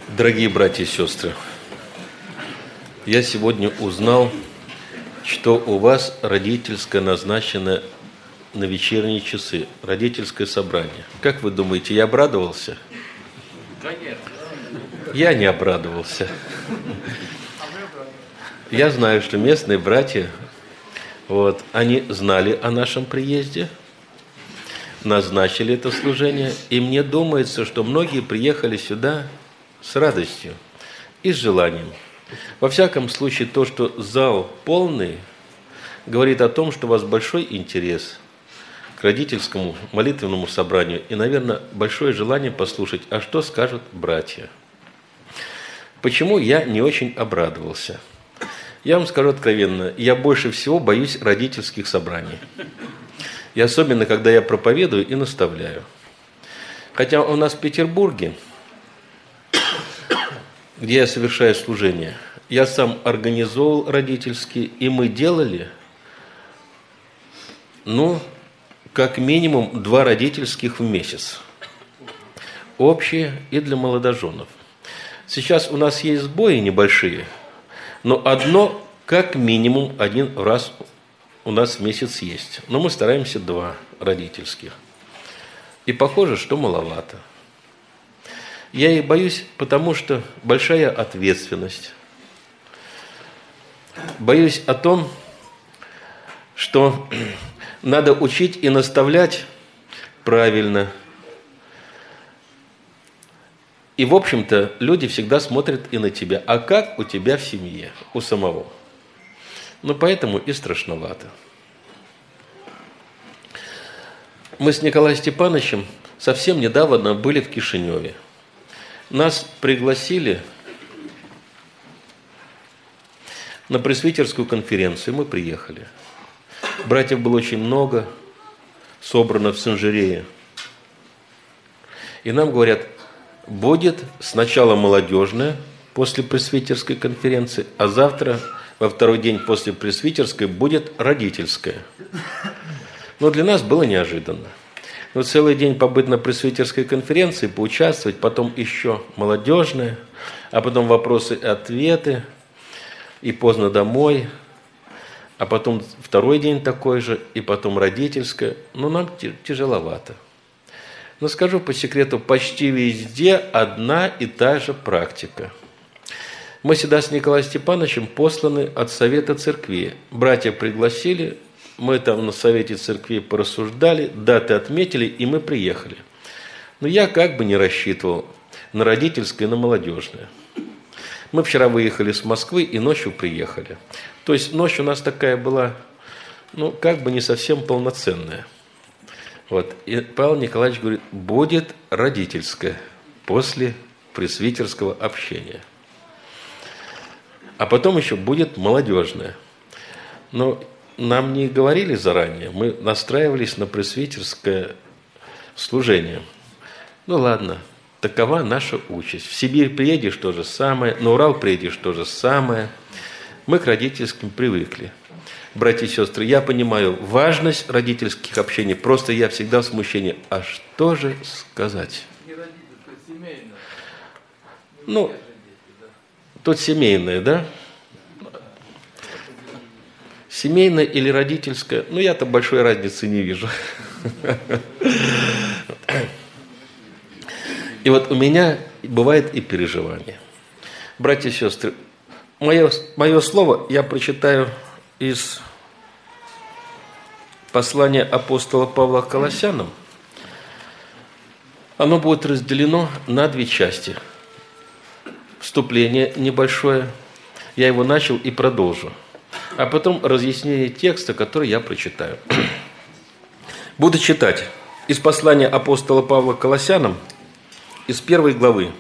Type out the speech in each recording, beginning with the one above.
Дорогие братья и сестры, я сегодня узнал, что у вас родительское назначено на вечерние часы, родительское собрание. Как вы думаете, я обрадовался? Конечно. Я не обрадовался. Я знаю, что местные братья, они знали о нашем приезде, назначили это служение, и мне думается, что многие приехали сюда с радостью и с желанием. Во всяком случае, то, что зал полный, говорит о том, что у вас большой интерес к родительскому молитвенному собранию и, наверное, большое желание послушать, а что скажут братья. Почему я не очень обрадовался? Я вам скажу откровенно, я больше всего боюсь родительских собраний. И особенно, когда я проповедую и наставляю. Хотя у нас в Петербурге, где я совершаю служение, я сам организовал родительские, и мы делали, как минимум 2 родительских в месяц. Общие и для молодоженов. Сейчас у нас есть сбои небольшие, но одно, как минимум, 1 раз у нас в месяц есть. Но мы стараемся 2 родительских. И похоже, что маловато. Я их боюсь, потому что большая ответственность. Боюсь о том, что надо учить и наставлять правильно. И, в общем-то, люди всегда смотрят и на тебя. А как у тебя в семье, у самого? Поэтому и страшновато. Мы с Николаем Степановичем совсем недавно были в Кишиневе. Нас пригласили на пресвитерскую конференцию, мы приехали. Братьев было очень много, собрано в Сен-Жерее. И нам говорят, будет сначала молодежная после пресвитерской конференции, а завтра, во второй день после пресвитерской, будет родительская. Но для нас было неожиданно. Целый день побыть на пресвитерской конференции, поучаствовать, потом еще молодежная, а потом вопросы и ответы, и поздно домой, а потом второй день такой же, и потом родительская. Нам тяжеловато. Но скажу по секрету, почти везде одна и та же практика. Мы сюда с Николаем Степановичем посланы от Совета Церкви. Братья пригласили, мы там на Совете Церкви порассуждали, даты отметили, и мы приехали. Но я как бы не рассчитывал на родительское и на молодежное. Мы вчера выехали с Москвы и ночью приехали. То есть ночь у нас такая была, как бы не совсем полноценная. И Павел Николаевич говорит, будет родительское после пресвитерского общения. А потом еще будет молодежное. Но нам не говорили заранее, мы настраивались на пресвитерское служение. Ладно, такова наша участь. В Сибирь приедешь – то же самое, на Урал приедешь – то же самое. Мы к родительским привыкли. Братья и сестры, я понимаю важность родительских общений, просто я всегда в смущении. А что же сказать? Не родительское, семейное. Тут семейное, да? Семейное или родительское? Я-то большой разницы не вижу. И у меня бывает и переживание. Братья и сестры, мое слово я прочитаю из послания апостола Павла к Колоссянам. Оно будет разделено на 2 части. Вступление небольшое, я его начал и продолжу. А потом разъяснение текста, который я прочитаю. Буду читать из послания апостола Павла к Колоссянам, из 1 главы.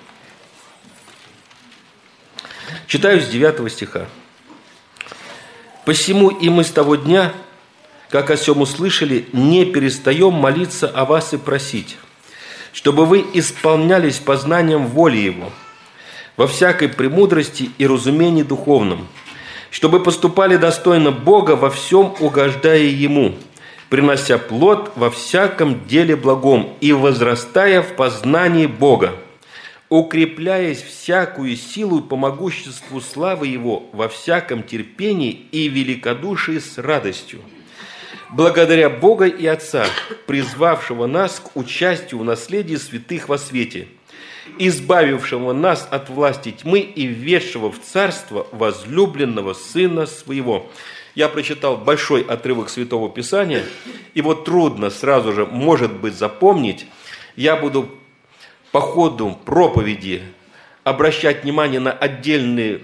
Читаю с 9 стиха. «Посему и мы с того дня, как о сем услышали, не перестаем молиться о вас и просить, чтобы вы исполнялись познанием воли Его, во всякой премудрости и разумении духовном, чтобы поступали достойно Бога во всем, угождая Ему, принося плод во всяком деле благом и возрастая в познании Бога, укрепляясь всякую силу по могуществу славы Его во всяком терпении и великодушии с радостью, благодаря Бога и Отца, призвавшего нас к участию в наследии святых во свете, избавившего нас от власти тьмы и введшего в царство возлюбленного Сына Своего». Я прочитал большой отрывок Святого Писания, его трудно сразу же, может быть, запомнить. Я буду по ходу проповеди обращать внимание на отдельные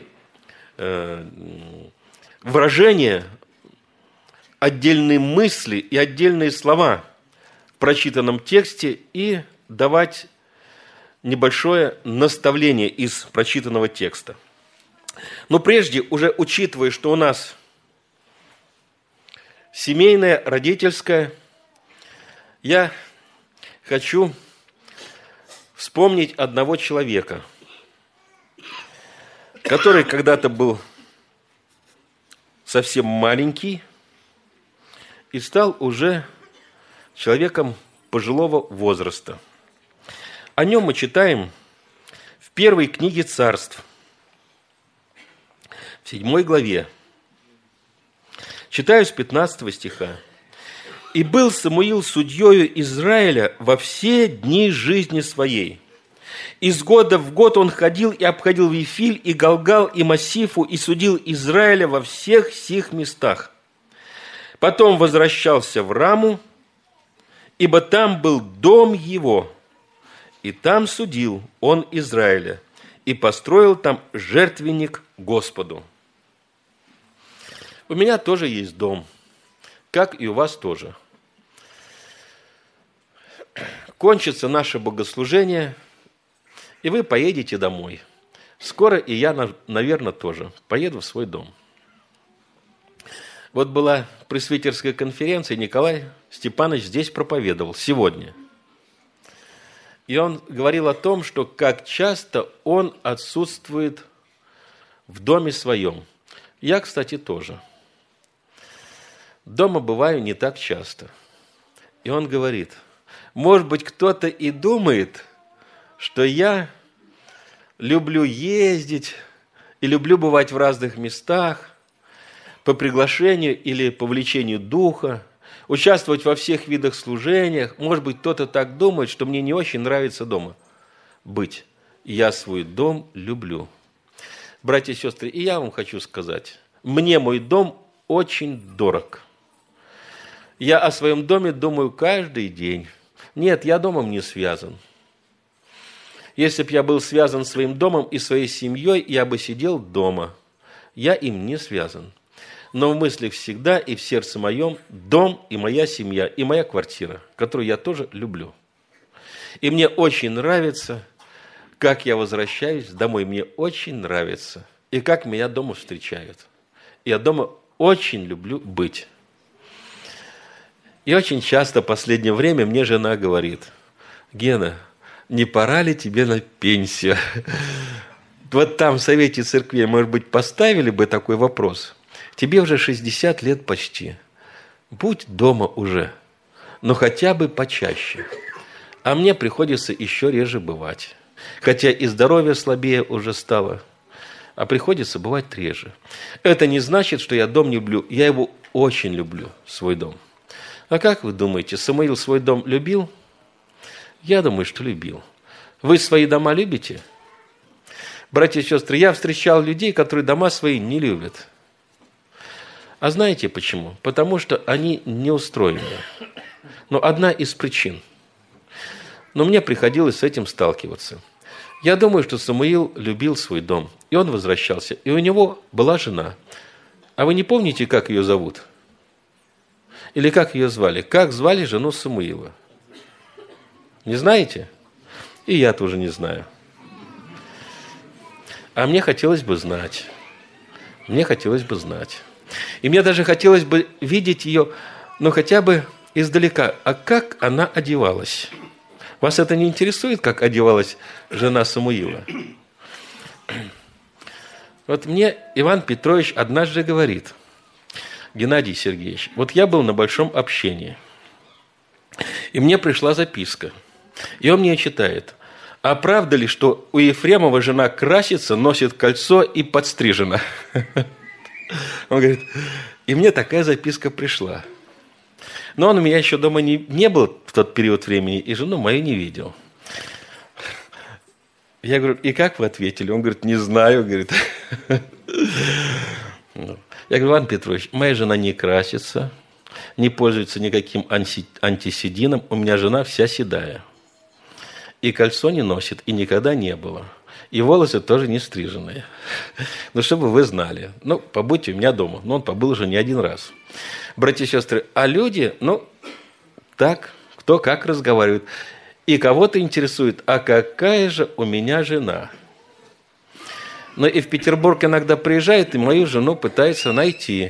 выражения, отдельные мысли и отдельные слова в прочитанном тексте и давать небольшое наставление из прочитанного текста. Но прежде, уже учитывая, что у нас семейное, родительское, я хочу вспомнить одного человека, который когда-то был совсем маленький и стал уже человеком пожилого возраста. О нем мы читаем в первой книге Царств, в 7 главе. Читаю с 15 стиха. «И был Самуил судьею Израиля во все дни жизни своей. Из года в год он ходил и обходил Вифиль, и Галгал, и Массифу, и судил Израиля во всех сих местах. Потом возвращался в Раму, ибо там был дом его, и там судил он Израиля, и построил там жертвенник Господу». У меня тоже есть дом, как и у вас тоже. Кончится наше богослужение, и вы поедете домой. Скоро и я, наверное, тоже поеду в свой дом. Вот была пресвитерская конференция, Николай Степанович здесь проповедовал сегодня. И он говорил о том, что как часто он отсутствует в доме своем. Я, кстати, тоже. Дома бываю не так часто. И он говорит, может быть, кто-то и думает, что я люблю ездить и люблю бывать в разных местах по приглашению или по влечению духа, участвовать во всех видах служениях. Может быть, кто-то так думает, что мне не очень нравится дома быть. Я свой дом люблю. Братья и сестры, и я вам хочу сказать, мне мой дом очень дорог. Я о своем доме думаю каждый день. Нет, я домом не связан. Если бы я был связан своим домом и своей семьей, я бы сидел дома. Я им не связан. Но в мыслях всегда и в сердце моем дом и моя семья, и моя квартира, которую я тоже люблю. И мне очень нравится, как я возвращаюсь домой. Мне очень нравится. И как меня дома встречают. Я дома очень люблю быть. И очень часто в последнее время мне жена говорит, Гена, не пора ли тебе на пенсию? Вот там в Совете Церквей, может быть, поставили бы такой вопрос. Тебе уже 60 лет почти. Будь дома уже, но хотя бы почаще. А мне приходится еще реже бывать. Хотя и здоровье слабее уже стало, а приходится бывать реже. Это не значит, что я дом не люблю. Я его очень люблю, свой дом. А как вы думаете, Самуил свой дом любил? Я думаю, что любил. Вы свои дома любите? Братья и сестры, я встречал людей, которые дома свои не любят. А знаете почему? Потому что они не устроены. Но одна из причин. Но мне приходилось с этим сталкиваться. Я думаю, что Самуил любил свой дом. И он возвращался. И у него была жена. А вы не помните, как ее зовут? Или как ее звали? Как звали жену Самуила? Не знаете? И я тоже не знаю. А мне хотелось бы знать. Мне хотелось бы знать. И мне даже хотелось бы видеть ее, ну, хотя бы издалека. А как она одевалась? Вас это не интересует, как одевалась жена Самуила? Вот мне Иван Петрович однажды говорит, Геннадий Сергеевич, вот я был на большом общении, и мне пришла записка, и он мне читает. а правда ли, что у Ефремова жена красится, носит кольцо и подстрижена? Он говорит, и мне такая записка пришла. Но он у меня еще дома не был в тот период времени, и жену мою не видел. Я говорю, и как вы ответили? Он говорит, не знаю. Говорит. Я говорю, Иван Петрович, моя жена не красится, не пользуется никаким антиседином, у меня жена вся седая. И кольцо не носит, и никогда не было. И волосы тоже не стриженные. Ну, чтобы вы знали. Ну, побудьте у меня дома. Но он побыл уже не один раз. Братья и сестры, а люди, так, кто как разговаривает. И кого-то интересует, а какая же у меня жена? Но и в Петербург иногда приезжает, и мою жену пытается найти.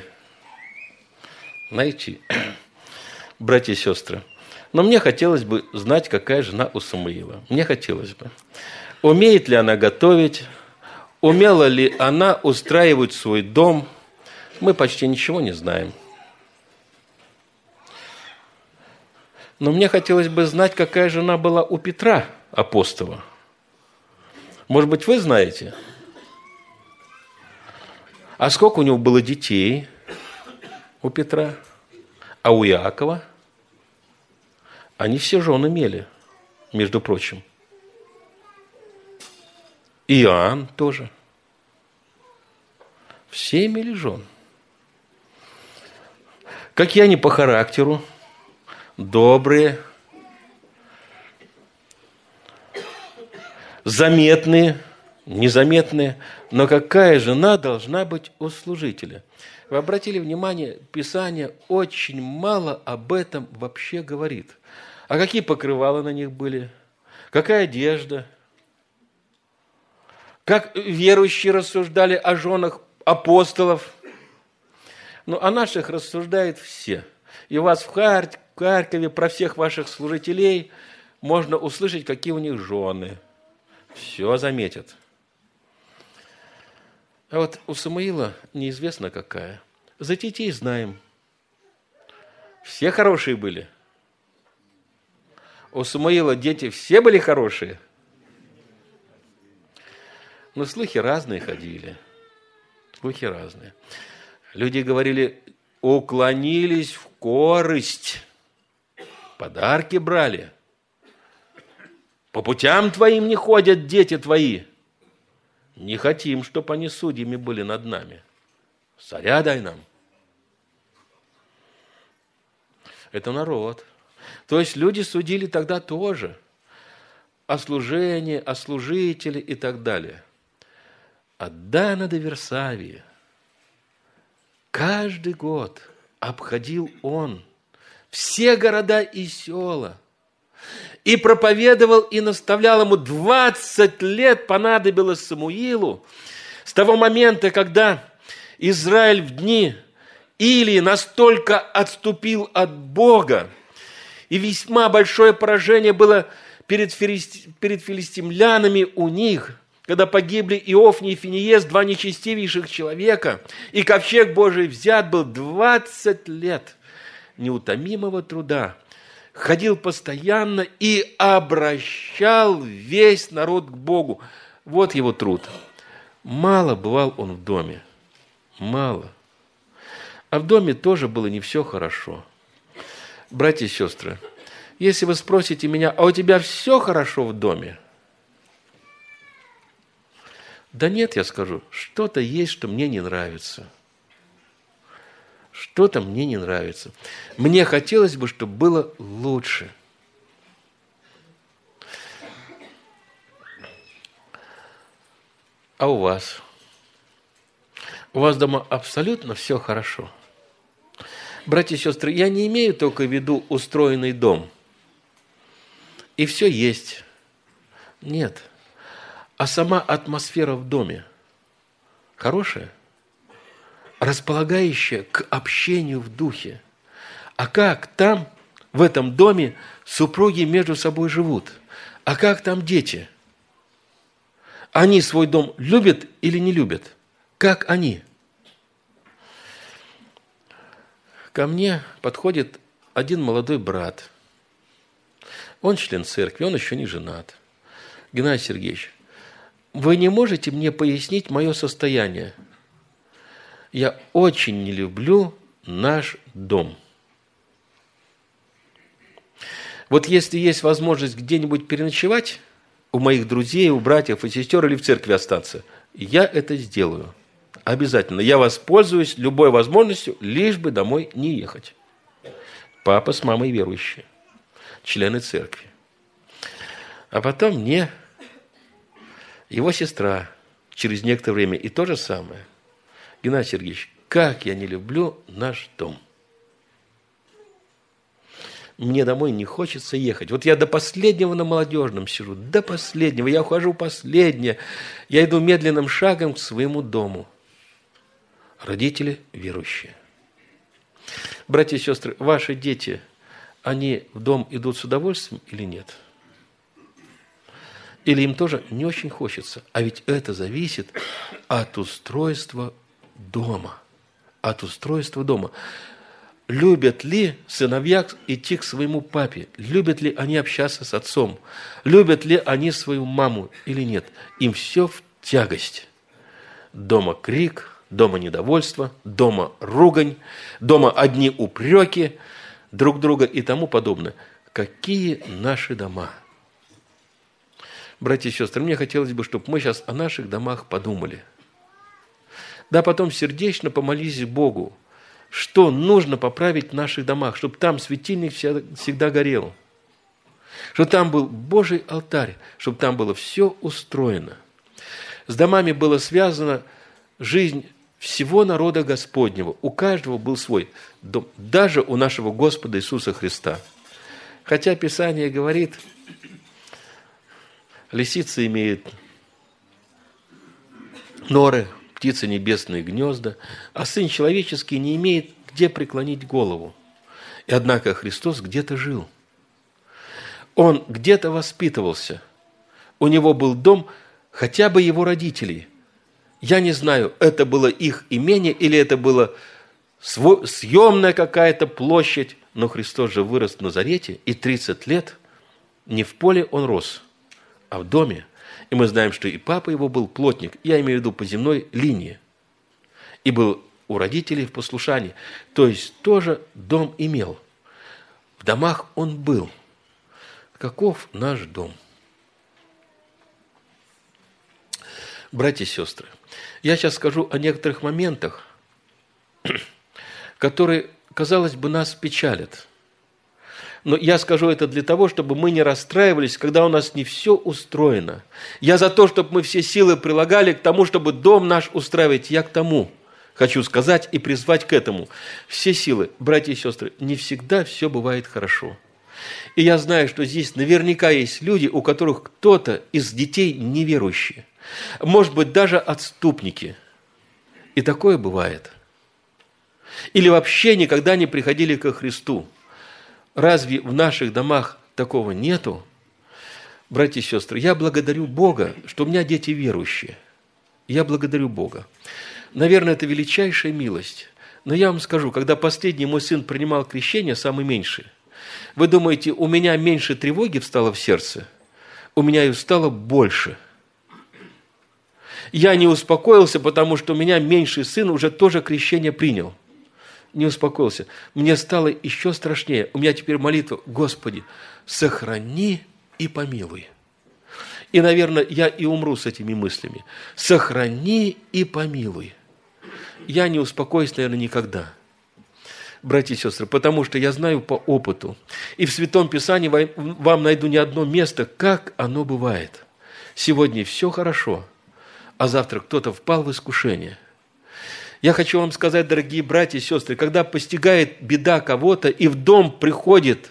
Братья и сестры, но мне хотелось бы знать, какая жена у Самуила. Мне хотелось бы. Умеет ли она готовить? Умела ли она устраивать свой дом? Мы почти ничего не знаем. Но мне хотелось бы знать, какая жена была у Петра, апостола. Может быть, вы знаете? А сколько у него было детей у Петра? А у Иакова? Они все жен имели, между прочим. Иоанн тоже. Все имели жен. Какие они по характеру? Добрые, заметные, незаметные. Но какая жена должна быть у служителя? Вы обратили внимание, Писание очень мало об этом вообще говорит. А какие покрывала на них были? Какая одежда? Как верующие рассуждали о женах апостолов? О наших рассуждают все. И у вас в Харькове про всех ваших служителей можно услышать, какие у них жены. Все заметят. А вот у Самуила неизвестно какая. За детей знаем. Все хорошие были. У Самуила дети все были хорошие. Но слухи разные ходили. Слухи разные. Люди говорили, уклонились в корость. Подарки брали. По путям твоим не ходят дети твои. Не хотим, чтобы они судьями были над нами. Царя дай нам. Это народ. То есть люди судили тогда тоже о служении, о служителе и так далее. От Дана до Версавии каждый год обходил он все города и села и проповедовал и наставлял ему. 20 лет понадобилось Самуилу с того момента, когда Израиль в дни Илии настолько отступил от Бога, и весьма большое поражение было перед филистимлянами у них, когда погибли Иофни и Финиес, 2 нечестивейших человека, и ковчег Божий взят был. 20 лет неутомимого труда. Ходил постоянно и обращал весь народ к Богу. Вот его труд. Мало бывал он в доме. Мало. А в доме тоже было не все хорошо. Братья и сестры, если вы спросите меня, а у тебя все хорошо в доме? Да нет, я скажу, что-то есть, что мне не нравится. Что-то мне не нравится. Мне хотелось бы, чтобы было лучше. А у вас? У вас дома абсолютно все хорошо. Братья и сестры, я не имею только в виду устроенный дом. И все есть. Нет. А сама атмосфера в доме хорошая, располагающая к общению в духе. А как там, в этом доме, супруги между собой живут? А как там дети? Они свой дом любят или не любят? Как они? Ко мне подходит один молодой брат. Он член церкви, он еще не женат. Геннадий Сергеевич, вы не можете мне пояснить мое состояние? Я очень не люблю наш дом. Вот если есть возможность где-нибудь переночевать, у моих друзей, у братьев и сестер или в церкви остаться, я это сделаю. Обязательно. Я воспользуюсь любой возможностью, лишь бы домой не ехать. Папа с мамой верующие, члены церкви. А потом мне, его сестра, через некоторое время и то же самое. Геннадий Сергеевич, как я не люблю наш дом. Мне домой не хочется ехать. Вот я до последнего на Молодежном сижу, до последнего. Я ухожу последнее. Я иду медленным шагом к своему дому. Родители верующие. Братья и сестры, ваши дети, они в дом идут с удовольствием или нет? Или им тоже не очень хочется? А ведь это зависит от устройства дома. От устройства дома. Любят ли сыновья идти к своему папе? Любят ли они общаться с отцом? Любят ли они свою маму или нет? Им все в тягость. Дома крик, дома недовольство, дома ругань, дома одни упреки друг друга и тому подобное. Какие наши дома? Братья и сестры, мне хотелось бы, чтобы мы сейчас о наших домах подумали. Да, потом сердечно помолились Богу, что нужно поправить в наших домах, чтобы там светильник всегда горел, чтобы там был Божий алтарь, чтобы там было все устроено. С домами была связана жизнь всего народа Господнего. У каждого был свой дом, даже у нашего Господа Иисуса Христа. Хотя Писание говорит, лисица имеет норы, птицы небесные гнезда, а Сын Человеческий не имеет где преклонить голову. И однако Христос где-то жил. Он где-то воспитывался. У него был дом хотя бы его родителей. Я не знаю, это было их имение или это была съемная какая-то площадь, но Христос же вырос в Назарете, и 30 лет не в поле он рос, а в доме. И мы знаем, что и папа его был плотник, я имею в виду по земной линии, и был у родителей в послушании. То есть тоже дом имел. В домах он был. Каков наш дом? Братья и сестры, я сейчас скажу о некоторых моментах, которые, казалось бы, нас печалят. Но я скажу это для того, чтобы мы не расстраивались, когда у нас не все устроено. Я за то, чтобы мы все силы прилагали к тому, чтобы дом наш устраивать. Я к тому хочу сказать и призвать к этому. Все силы, братья и сестры, не всегда все бывает хорошо. И я знаю, что здесь наверняка есть люди, у которых кто-то из детей неверующие. Может быть, даже отступники. И такое бывает. Или вообще никогда не приходили ко Христу. Разве в наших домах такого нету? Братья и сестры, я благодарю Бога, что у меня дети верующие. Я благодарю Бога. Наверное, это величайшая милость. Но я вам скажу, когда последний мой сын принимал крещение, самый меньший, вы думаете, у меня меньше тревоги встало в сердце? У меня ее стало больше. Я не успокоился, потому что у меня меньший сын уже тоже крещение принял. Не успокоился. Мне стало еще страшнее. У меня теперь молитва: Господи, сохрани и помилуй. И, наверное, я и умру с этими мыслями. Сохрани и помилуй. Я не успокоюсь, наверное, никогда. Братья и сестры, потому что я знаю по опыту. И в Святом Писании вам найду не одно место, как оно бывает. Сегодня все хорошо, а завтра кто-то впал в искушение. Я хочу вам сказать, дорогие братья и сестры, когда постигает беда кого-то, и в дом приходит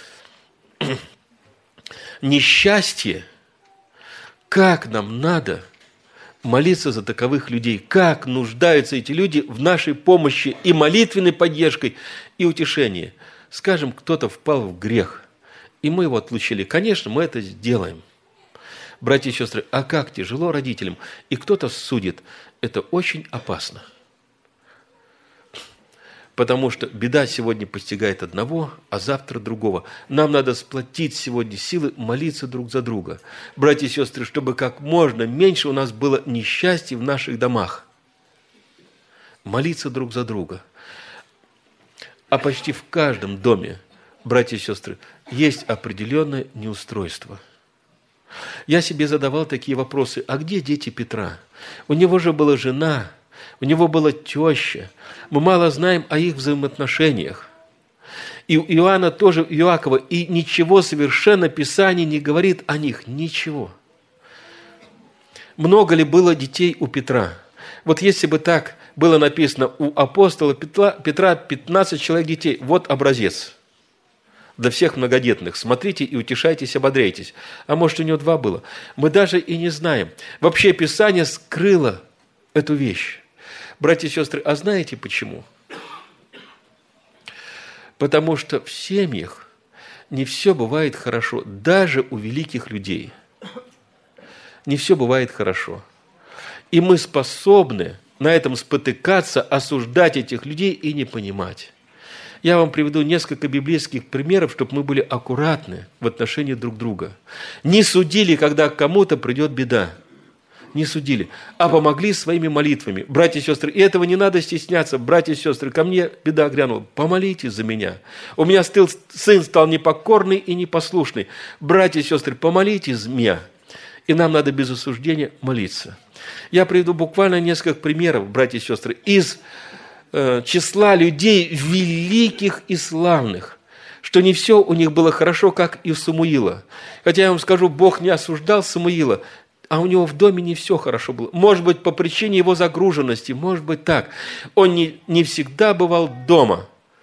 несчастье, как нам надо молиться за таковых людей, как нуждаются эти люди в нашей помощи и молитвенной поддержкой, и утешении. Скажем, кто-то впал в грех, и мы его отлучили. Конечно, мы это сделаем. Братья и сестры, а как тяжело родителям, и кто-то судит, это очень опасно. Потому что беда сегодня постигает одного, а завтра другого. Нам надо сплотить сегодня силы, молиться друг за друга. Братья и сестры, чтобы как можно меньше у нас было несчастья в наших домах. Молиться друг за друга. А почти в каждом доме, братья и сестры, есть определенное неустройство. Я себе задавал такие вопросы. А где дети Петра? У него же была жена, у него была теща. Мы мало знаем о их взаимоотношениях. И у Иоанна тоже, Иакова, и ничего совершенно Писание не говорит о них. Ничего. Много ли было детей у Петра? Вот если бы так было написано, у апостола Петра 15 человек детей. Вот образец для всех многодетных. Смотрите и утешайтесь, ободряйтесь. А может, у него 2 было? Мы даже и не знаем. Вообще Писание скрыло эту вещь. Братья и сестры, а знаете почему? Потому что в семьях не все бывает хорошо, даже у великих людей. Не все бывает хорошо. И мы способны на этом спотыкаться, осуждать этих людей и не понимать. Я вам приведу несколько библейских примеров, чтобы мы были аккуратны в отношении друг друга. Не судили, когда к кому-то придет беда. Не судили, а помогли своими молитвами. Братья и сестры, и этого не надо стесняться. Братья и сестры, ко мне беда грянула. Помолитесь за меня. У меня сын стал непокорный и непослушный. Братья и сестры, помолитесь за меня. И нам надо без осуждения молиться. Я приведу буквально несколько примеров, братья и сестры, из числа людей великих и славных, что не все у них было хорошо, как и у Самуила. Хотя я вам скажу, Бог не осуждал Самуила, а у него в доме не все хорошо было. Может быть, по причине его загруженности, может быть так. Он не всегда бывал дома.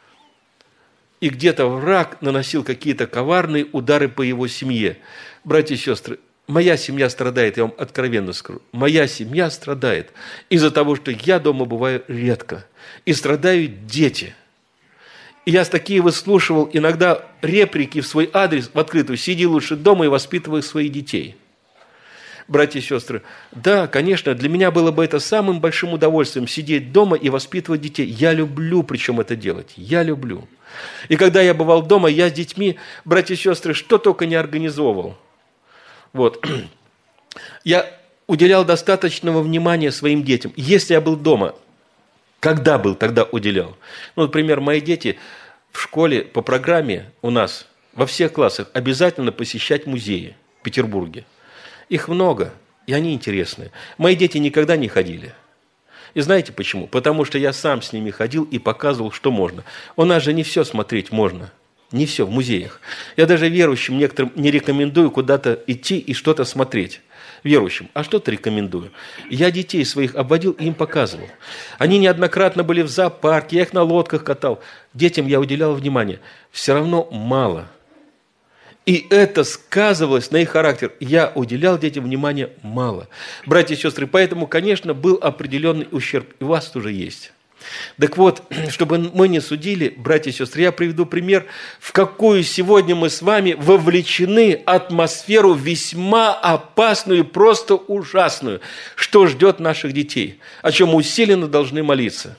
И где-то враг наносил какие-то коварные удары по его семье. Братья и сестры, моя семья страдает, я вам откровенно скажу. Моя семья страдает из-за того, что я дома бываю редко. И страдают дети. И я такие выслушивал иногда реплики в свой адрес в открытую. Сиди лучше дома и воспитывай своих детей. Братья и сестры, да, конечно, для меня было бы это самым большим удовольствием сидеть дома и воспитывать детей. Я люблю, причем это делать. Я люблю. И когда я бывал дома, я с детьми, братья и сестры, что только не организовывал. Вот. Я уделял достаточного внимания своим детям. Если я был дома, когда был, тогда уделял. Ну, например, мои дети в школе по программе у нас во всех классах обязательно посещать музеи в Петербурге. Их много, и они интересные. Мои дети никогда не ходили. И знаете почему? Потому что я сам с ними ходил и показывал, что можно. У нас же не все смотреть можно. Не все в музеях. Я даже верующим некоторым не рекомендую куда-то идти и что-то смотреть. Верующим. А что-то рекомендую. Я детей своих обводил и им показывал. Они неоднократно были в зоопарке, я их на лодках катал. Детям я уделял внимание. Все равно мало. И это сказывалось на их характер. Я уделял детям внимания мало. Братья и сестры, поэтому, конечно, был определенный ущерб. И у вас тоже есть. Так вот, чтобы мы не судили, братья и сестры, я приведу пример, в какую сегодня мы с вами вовлечены атмосферу весьма опасную и просто ужасную, что ждет наших детей, о чем мы усиленно должны молиться.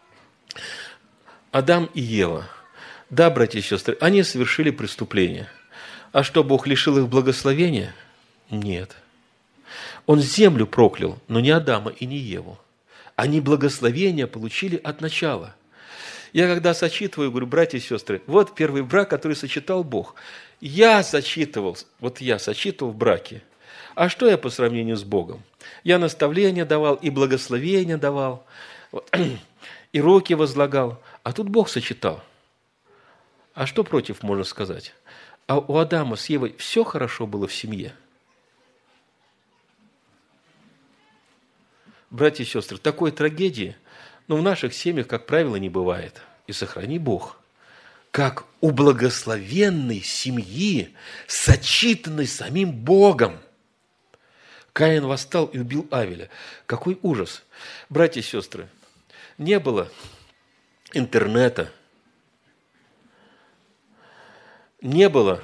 Адам и Ева. Да, братья и сестры, они совершили преступление. А что, Бог лишил их благословения? Нет. Он землю проклял, но не Адама и не Еву. Они благословения получили от начала. Я когда сочитываю, говорю, братья и сестры, вот первый брак, который сочетал Бог. Я сочетывал в браке. А что я по сравнению с Богом? Я наставления давал и благословения давал, и руки возлагал. А тут Бог сочетал. А что против можно сказать? А у Адама с Евой все хорошо было в семье. Братья и сестры, такой трагедии, в наших семьях, как правило, не бывает. И сохрани Бог. Как у благословенной семьи, сочетанной самим Богом. Каин восстал и убил Авеля. Какой ужас! Братья и сестры, не было интернета, не было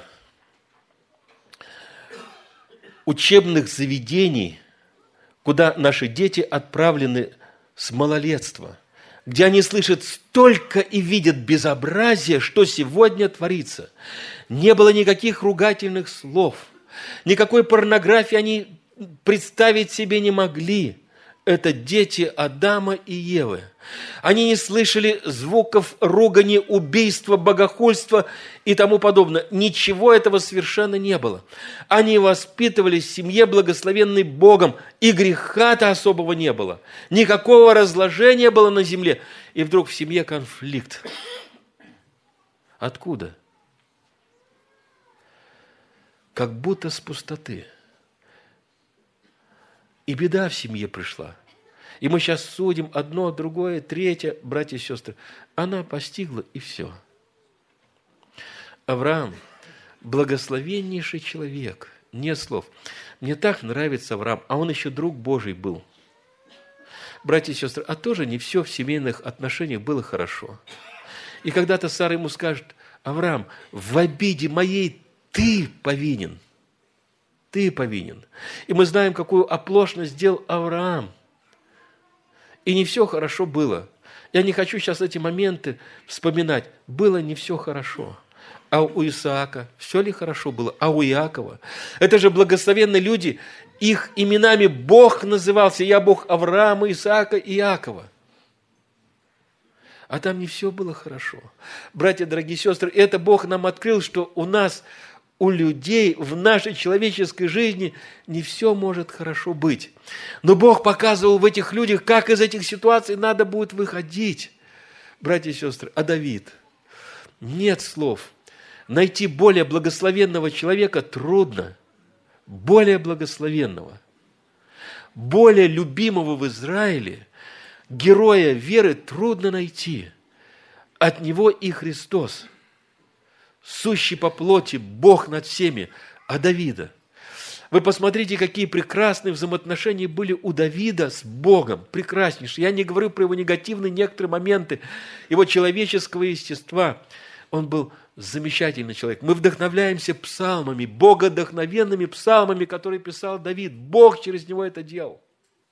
учебных заведений, куда наши дети отправлены с малолетства. где они слышат столько и видят безобразие, что сегодня творится. Не было никаких ругательных слов, никакой порнографии они представить себе не могли. Это дети Адама и Евы. Они не слышали звуков ругани, убийства, богохульства и тому подобное. Ничего этого совершенно не было. Они воспитывались в семье, благословенной Богом, и греха-то особого не было. Никакого разложения было на земле. И вдруг в семье конфликт. Откуда? Как будто с пустоты. И беда в семье пришла. И мы сейчас судим одно, другое, третье, братья и сестры. Она постигла, и все. Авраам – благословеннейший человек. Нет слов. Мне так нравится Авраам, а он еще друг Божий был. Братья и сестры, а тоже не все в семейных отношениях было хорошо. И когда-то Сара ему скажет: Авраам, в обиде моей ты повинен. Ты повинен. И мы знаем, какую оплошность сделал Авраам. И не все хорошо было. Я не хочу сейчас эти моменты вспоминать. Было не все хорошо. А у Исаака все ли хорошо было? А у Иакова? Это же благословенные люди. Их именами Бог назывался. Я Бог Авраама, Исаака и Иакова. А там не все было хорошо. Братья, дорогие сестры, это Бог нам открыл, что у нас, у людей, в нашей человеческой жизни не все может хорошо быть. Но Бог показывал в этих людях, как из этих ситуаций надо будет выходить. Братья и сестры, а Давид? Нет слов. Найти более благословенного человека трудно. Более благословенного. Более любимого в Израиле, героя веры трудно найти. От него и Христос. Сущий по плоти, Бог над всеми, а Давида. Вы посмотрите, какие прекрасные взаимоотношения были у Давида с Богом. Прекраснейшие. Я не говорю про его негативные некоторые моменты, его человеческого естества. Он был замечательный человек. Мы вдохновляемся псалмами, богодохновенными псалмами, которые писал Давид. Бог через него это делал.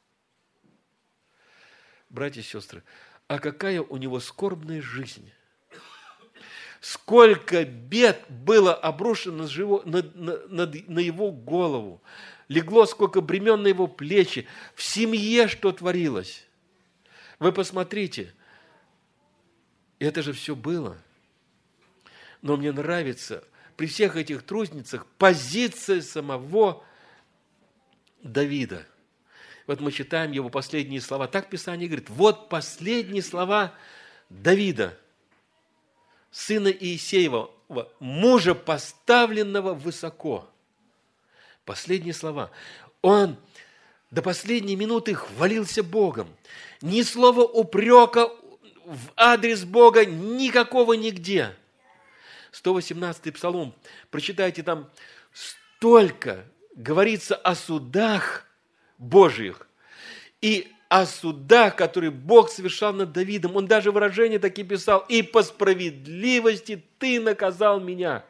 Братья и сестры, а какая у него скорбная жизнь. Сколько бед было обрушено на его голову. Легло сколько бремен на его плечи. В семье что творилось. Вы посмотрите. Это же все было. Но мне нравится при всех этих трудностях позиция самого Давида. Вот мы читаем его последние слова. Так Писание говорит. Вот последние слова Давида, сына Иисеева, мужа, поставленного высоко. Последние слова. Он до последней минуты хвалился Богом. Ни слова упрека в адрес Бога никакого нигде. 118-й псалом. Прочитайте, там столько говорится о судах Божьих и о судах, которые Бог совершал над Давидом. Он даже выражения такие писал: «И по справедливости ты наказал меня».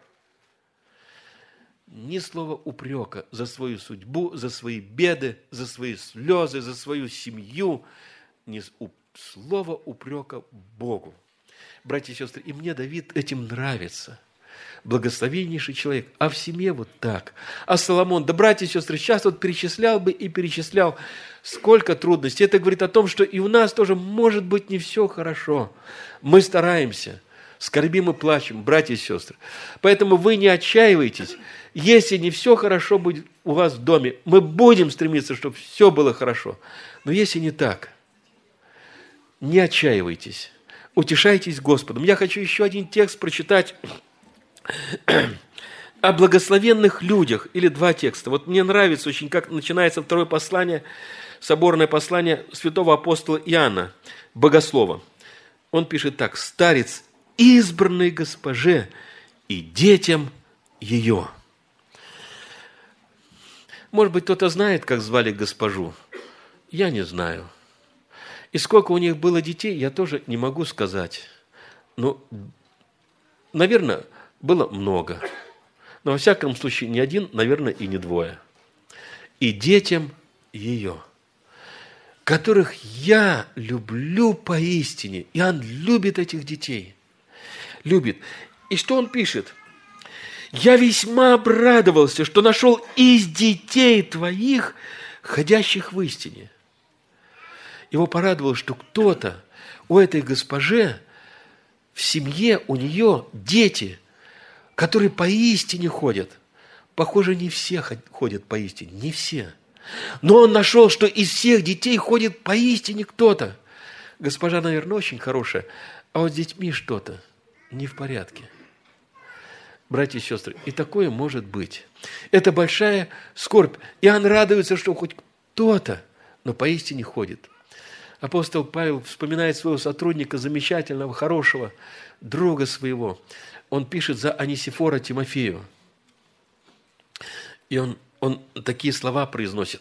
Ни слова упрека за свою судьбу, за свои беды, за свои слезы, за свою семью. Ни слова упрека Богу. Братья и сестры, и мне Давид этим нравится. Благословеннейший человек. А в семье вот так. А Соломон, да, братья и сестры, сейчас вот перечислял бы и перечислял, сколько трудностей. Это говорит о том, что и у нас тоже может быть не все хорошо. Мы стараемся, скорбим и плачем, братья и сестры. Поэтому вы не отчаивайтесь. Если не все хорошо будет у вас в доме, мы будем стремиться, чтобы все было хорошо. Но если не так, не отчаивайтесь. Утешайтесь Господом. Я хочу еще один текст прочитать о благословенных людях, или два текста. Вот мне нравится очень, как начинается второе послание, соборное послание святого апостола Иоанна, богослова. Он пишет так: «Старец избранной госпоже и детям ее». Может быть, кто-то знает, как звали госпожу? Я не знаю. И сколько у них было детей, я тоже не могу сказать. Ну, наверное, было много. Но, во всяком случае, не один, наверное, и не двое. И детям ее. которых я люблю поистине. Иоанн любит этих детей. Любит. И что он пишет? «Я весьма обрадовался, что нашел из детей твоих, ходящих в истине». Его порадовало, что кто-то у этой госпожи в семье, у нее дети, которые поистине ходят. Похоже, не все ходят поистине, не все. Но он нашел, что из всех детей ходит поистине кто-то. Госпожа, наверное, очень хорошая, а вот с детьми что-то не в порядке. Братья и сестры, и такое может быть. Это большая скорбь. Иоанн радуется, что хоть кто-то, но поистине ходит. Апостол Павел вспоминает своего сотрудника, замечательного, хорошего, друга своего. Он пишет за Онисифора Тимофею. И он такие слова произносит.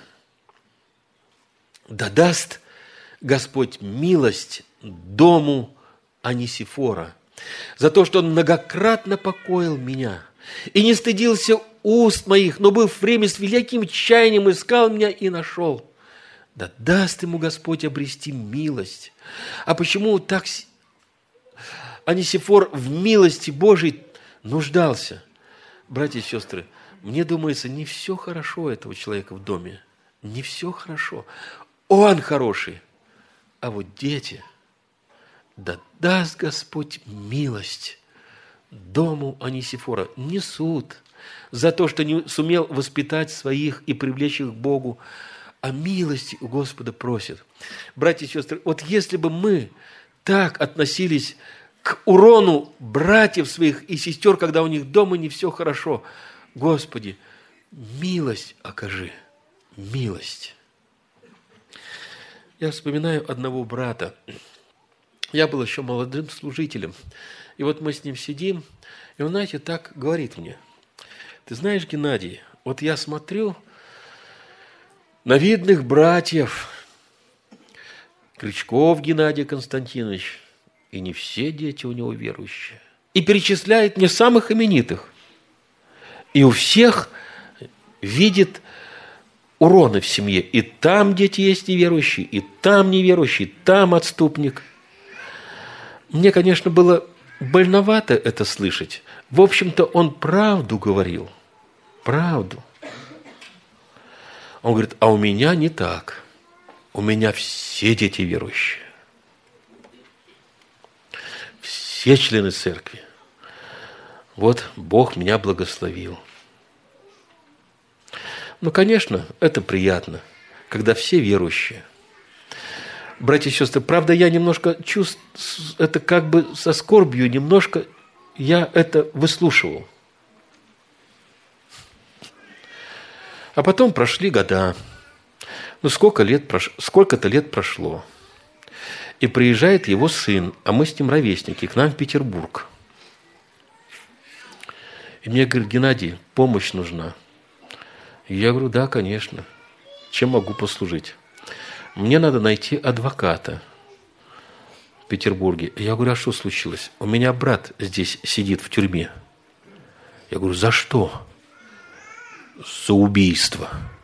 «Да даст Господь милость дому Онисифора за то, что он многократно покоил меня и не стыдился уст моих, но был в время с великим чаянием искал меня и нашел. Да даст ему Господь обрести милость». А почему так Онисифор в милости Божией нуждался? Братья и сестры, мне думается, не все хорошо у этого человека в доме. Не все хорошо. Он хороший. А вот дети, да даст Господь милость дому Онисифора. Не суд за то, что не сумел воспитать своих и привлечь их к Богу, а милости у Господа просит. Братья и сестры, вот если бы мы так относились к урону братьев своих и сестер, когда у них дома не все хорошо, Господи, милость окажи, милость. Я вспоминаю одного брата. Я был еще молодым служителем. И вот мы с ним сидим, и он, знаете, так говорит мне. Ты знаешь, Геннадий, вот я смотрю на видных братьев, Крючков Геннадий Константинович, и не все дети у него верующие. И перечисляет мне самых именитых. И у всех видит уроны в семье. И там дети есть неверующие, и там неверующие, и там отступник. Мне, конечно, было больновато это слышать. В общем-то, он правду говорил. Правду. Он говорит, а у меня не так. У меня все дети верующие. Все члены церкви. Вот Бог меня благословил. Ну, конечно, это приятно, когда все верующие. Братья и сестры, правда, я немножко чувствую, это как бы со скорбью, немножко я это выслушивал. А потом прошли года. Ну, сколько-то лет прошло. И приезжает его сын, а мы с ним ровесники, к нам в Петербург. И мне говорит, Геннадий, помощь нужна. И я говорю, да, конечно. Чем могу послужить? Мне надо найти адвоката в Петербурге. И я говорю, а что случилось? У меня брат здесь сидит в тюрьме. Я говорю, за что? За убийство.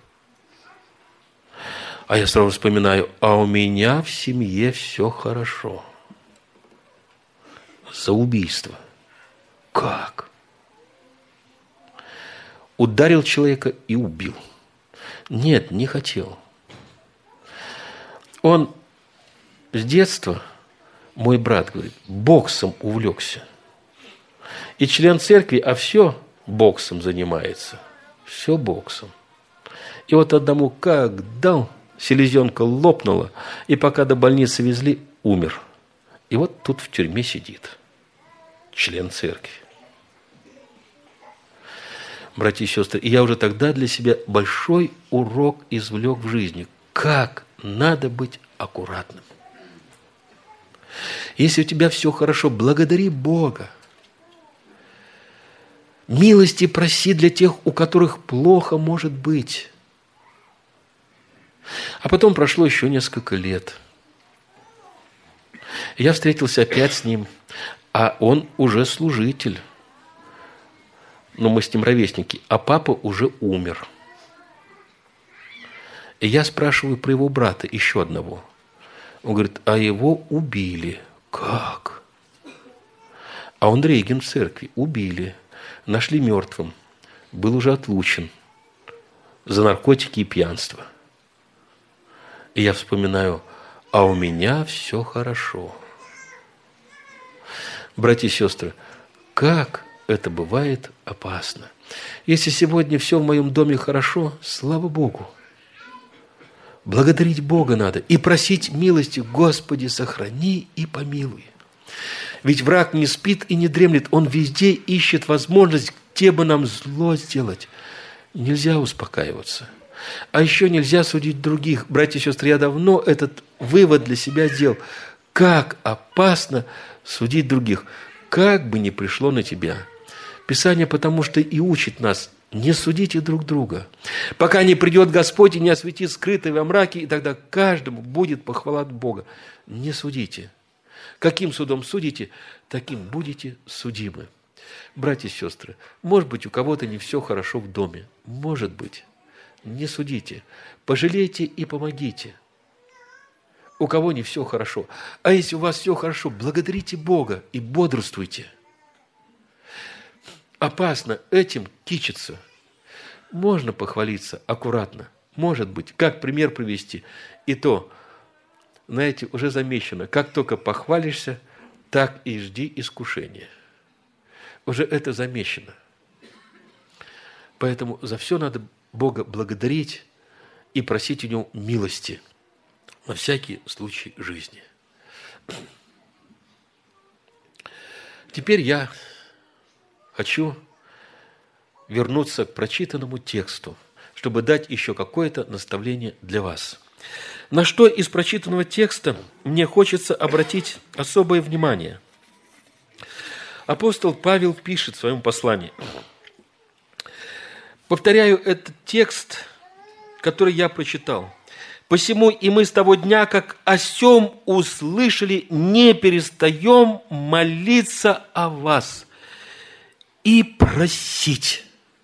А я сразу вспоминаю, а у меня в семье все хорошо. За убийство. Как? Ударил человека и убил. Нет, не хотел. Он с детства, мой брат говорит, боксом увлекся. И член церкви, а все боксом занимается. Все боксом. И вот одному как дал, селезенка лопнула, и пока до больницы везли, умер. И вот тут в тюрьме сидит член церкви. Братья и сестры, и я уже тогда для себя большой урок извлек в жизни. Как надо быть аккуратным. Если у тебя все хорошо, благодари Бога. Милости проси для тех, у которых плохо может быть. А потом прошло еще несколько лет. Я встретился опять с ним, а он уже служитель. Но мы с ним ровесники, а папа уже умер. И я спрашиваю про его брата, еще одного. Он говорит, а его убили. Как? А он регент в церкви. Убили. Нашли мертвым. Был уже отлучен за наркотики и пьянство. И я вспоминаю, а у меня все хорошо. Братья и сестры, как это бывает опасно. Если сегодня все в моем доме хорошо, слава Богу. Благодарить Бога надо и просить милости, Господи, сохрани и помилуй. Ведь враг не спит и не дремлет, он везде ищет возможность, где бы нам зло сделать. Нельзя успокаиваться. А еще нельзя судить других. Братья и сестры, я давно этот вывод для себя сделал. Как опасно судить других, как бы ни пришло на тебя. Писание потому что и учит нас, не судите друг друга, пока не придет Господь и не осветит скрытое во мраке, и тогда каждому будет похвала от Бога. Не судите. Каким судом судите, таким будете судимы. Братья и сестры, может быть, у кого-то не все хорошо в доме. Может быть. Не судите. Пожалейте и помогите. У кого не все хорошо. А если у вас все хорошо, благодарите Бога и бодрствуйте. Опасно этим кичиться. Можно похвалиться аккуратно. Может быть. Как пример привести. И то, знаете, уже замечено, как только похвалишься, так и жди искушения. Уже это замечено. Поэтому за все надо Бога благодарить и просить у Него милости на всякий случай жизни. Теперь я хочу вернуться к прочитанному тексту, чтобы дать еще какое-то наставление для вас. На что из прочитанного текста мне хочется обратить особое внимание. Апостол Павел пишет в своем послании. Повторяю этот текст, который я прочитал. «Посему и мы с того дня, как о сем услышали, не перестаем молиться о вас и просить».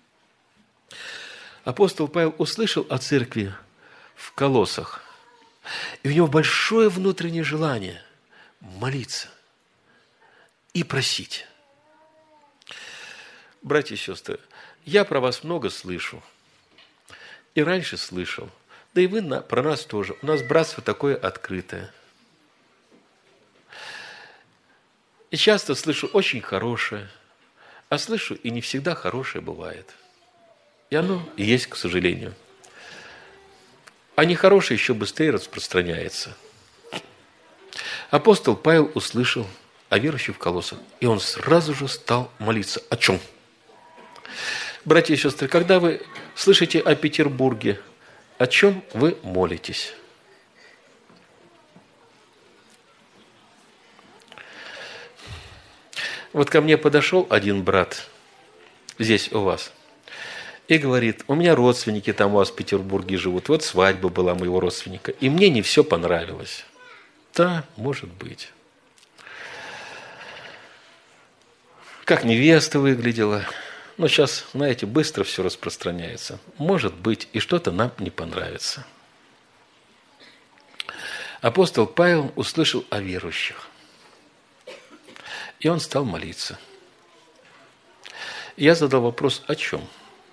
Апостол Павел услышал о церкви в Колоссах, и у него большое внутреннее желание молиться и просить. Братья и сестры, я про вас много слышу, и раньше слышал, да и вы про нас тоже. У нас братство такое открытое. И часто слышу очень хорошее, а слышу и не всегда хорошее бывает. И оно и есть, к сожалению. А нехорошее еще быстрее распространяется. Апостол Павел услышал о верующих в Колоссах, и он сразу же стал молиться. О чем? Братья и сестры, когда вы слышите о Петербурге, о чем вы молитесь? Вот ко мне подошел один брат здесь у вас и говорит, у меня родственники там у вас в Петербурге живут, вот свадьба была моего родственника, и мне не все понравилось. Да, может быть. Как невеста выглядела. Но сейчас, знаете, быстро все распространяется. Может быть, и что-то нам не понравится. Апостол Павел услышал о верующих. И он стал молиться. Я задал вопрос, о чем?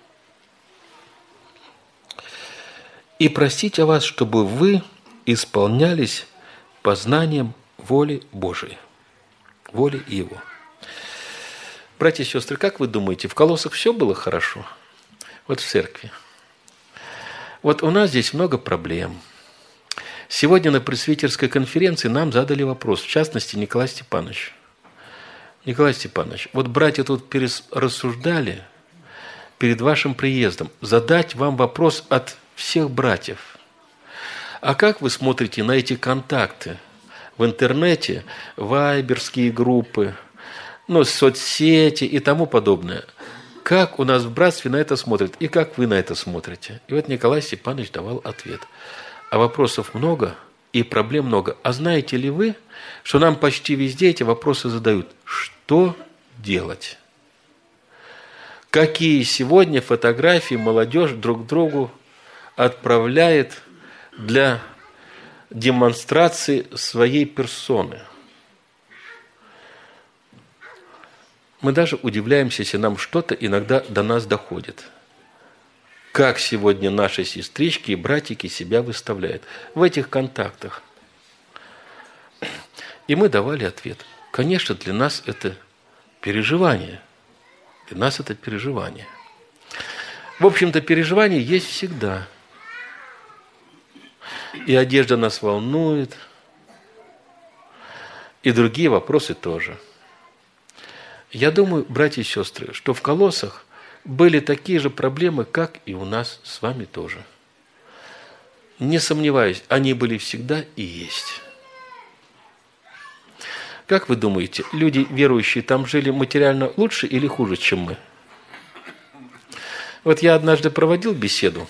И просить о вас, чтобы вы исполнялись познанием воли Божией, воли Его. Братья и сестры, как вы думаете, в Колоссах все было хорошо? Вот в церкви. Вот у нас здесь много проблем. Сегодня на пресвитерской конференции нам задали вопрос, в частности, Николай Степанович. Николай Степанович, вот братья тут рассуждали перед вашим приездом, задать вам вопрос от всех братьев. А как вы смотрите на эти контакты в интернете, вайберские группы, соцсети и тому подобное? Как у нас в братстве на это смотрят и как вы на это смотрите? И вот Николай Степанович давал ответ. А вопросов много и проблем много. А знаете ли вы, что нам почти везде эти вопросы задают? Что делать? Какие сегодня фотографии молодежь друг другу отправляет для демонстрации своей персоны. Мы даже удивляемся, если нам что-то иногда до нас доходит. Как сегодня наши сестрички и братики себя выставляют в этих контактах. И мы давали ответ. Конечно, для нас это переживание. Для нас это переживание. В общем-то, переживание есть всегда. И одежда нас волнует, и другие вопросы тоже. Я думаю, братья и сестры, что в Колоссах были такие же проблемы, как и у нас с вами тоже. Не сомневаюсь, они были всегда и есть. Как вы думаете, люди верующие там жили материально лучше или хуже, чем мы? Вот я однажды проводил беседу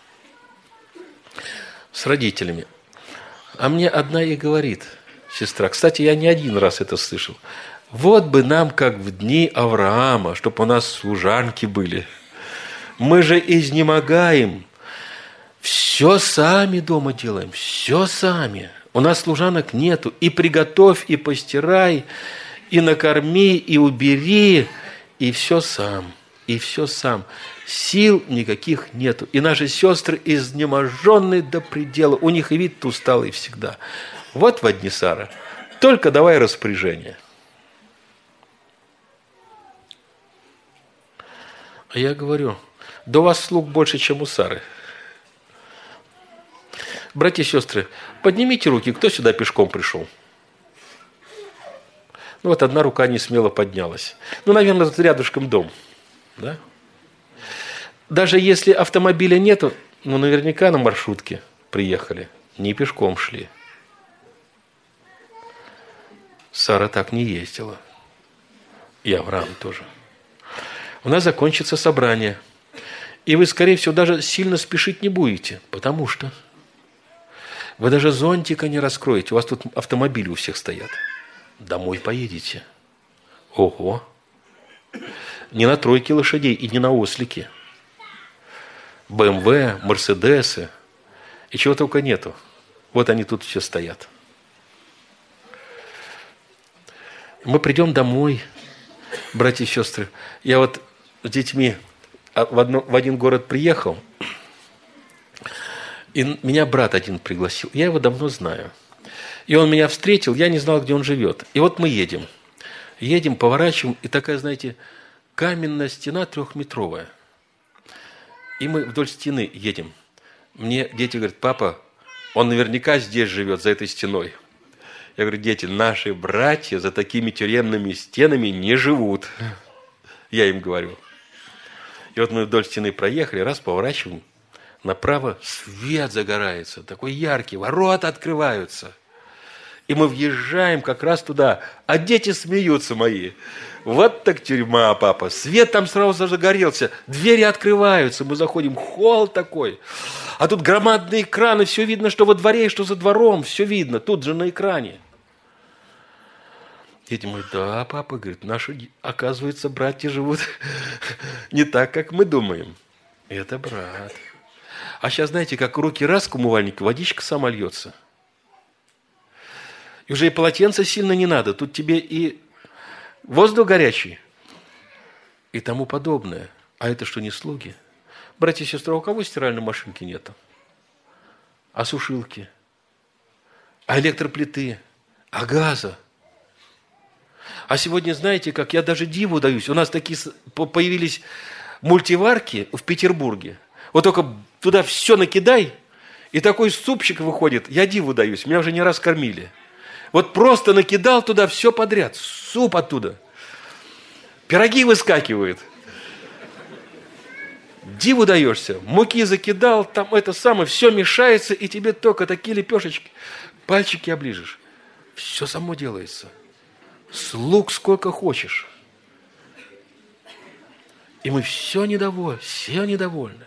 с родителями, а мне одна и говорит, сестра, кстати, я не один раз это слышал, вот бы нам, как в дни Авраама, чтобы у нас служанки были. Мы же изнемогаем. Все сами дома делаем, все сами. У нас служанок нету. И приготовь, и постирай, и накорми, и убери, и все сам. И все сам. Сил никаких нету. И наши сестры изнеможенные до предела. У них и вид усталый всегда. Вот в дни Сара. Только давай распоряжение. А я говорю, да у вас слуг больше, чем у Сары. Братья и сестры, поднимите руки, кто сюда пешком пришел? Ну вот одна рука не смело поднялась. Ну, наверное, тут рядышком дом. Да? Даже если автомобиля нету, ну, наверняка на маршрутке приехали. Не пешком шли. Сара так не ездила. И Авраам тоже. У нас закончится собрание. И вы, скорее всего, даже сильно спешить не будете. Потому что вы даже зонтика не раскроете. У вас тут автомобили у всех стоят. Домой поедете. Ого! Не на тройке лошадей и не на ослике. БМВ, Мерседесы. И чего только нету. Вот они тут все стоят. Мы придем домой, братья и сестры. Я вот с детьми в один город приехал, и меня брат один пригласил. Я его давно знаю. И он меня встретил, я не знал, где он живет. И вот мы едем. Едем, поворачиваем, и такая, знаете, каменная стена 3-метровая. И мы вдоль стены едем. Мне дети говорят, папа, он наверняка здесь живет, за этой стеной. Я говорю, дети, наши братья за такими тюремными стенами не живут. Я им говорю. И вот мы вдоль стены проехали, раз поворачиваем, направо свет загорается, такой яркий, ворота открываются. И мы въезжаем как раз туда, а дети смеются мои. Вот так тюрьма, папа. Свет там сразу загорелся, двери открываются, мы заходим, холл такой. А тут громадные экраны, все видно, что во дворе, что за двором, все видно, тут же на экране. Дети говорят, да, папа, говорит, наши, оказывается, братья живут не так, как мы думаем. Это брат. А сейчас, знаете, как руки раз к умывальнику, водичка сама льется. И уже и полотенца сильно не надо. Тут тебе и воздух горячий, и тому подобное. А это что, не слуги? Братья и сестры, у кого стиральной машинки нету? А сушилки? А электроплиты? А газа? А сегодня, знаете, как я даже диву даюсь. У нас такие появились мультиварки в Петербурге. Вот только туда все накидай, и такой супчик выходит. Я диву даюсь, меня уже не раз кормили. Вот просто накидал туда все подряд, суп оттуда. Пироги выскакивают. Диву даешься, муки закидал, там это самое, все мешается, и тебе только такие лепешечки, пальчики оближешь. Все само делается. Слуг сколько хочешь. И мы все недовольны.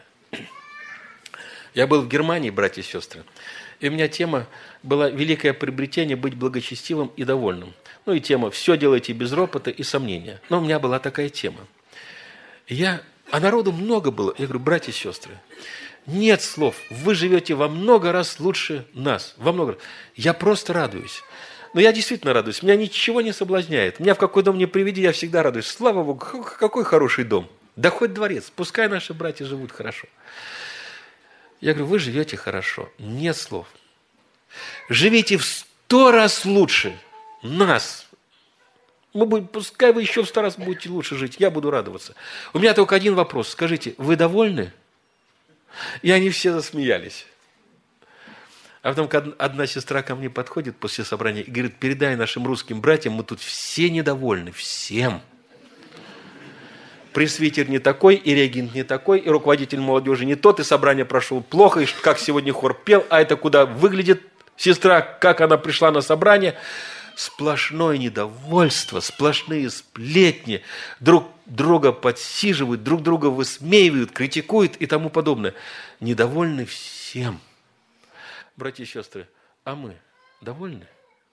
Я был в Германии, братья и сестры, и у меня тема была «Великое приобретение быть благочестивым и довольным». Ну и тема «Все делайте без ропота и сомнения». Но у меня была такая тема. А народу много было. Я говорю, братья и сестры, Нет слов. Вы живете во много раз лучше нас. Во много раз. Я просто радуюсь. Но я действительно радуюсь. Меня ничего не соблазняет. Меня в какой дом не приведи, я всегда радуюсь. Слава Богу, какой хороший дом. Да хоть дворец. Пускай наши братья живут хорошо. Я говорю, вы живете хорошо. Нет слов. Живите в 100 раз лучше нас. Пускай вы еще в 100 раз будете лучше жить. Я буду радоваться. У меня только один вопрос. Скажите, вы довольны? И они все засмеялись. А потом одна сестра ко мне подходит после собрания и говорит, передай нашим русским братьям, мы тут все недовольны, всем. Пресвитер не такой, и регент не такой, и руководитель молодежи не тот, и собрание прошло плохо, и как сегодня хор пел, а это куда выглядит сестра, как она пришла на собрание. Сплошное недовольство, сплошные сплетни, друг друга подсиживают, друг друга высмеивают, критикуют и тому подобное. Недовольны всем. Братья и сестры, а мы довольны?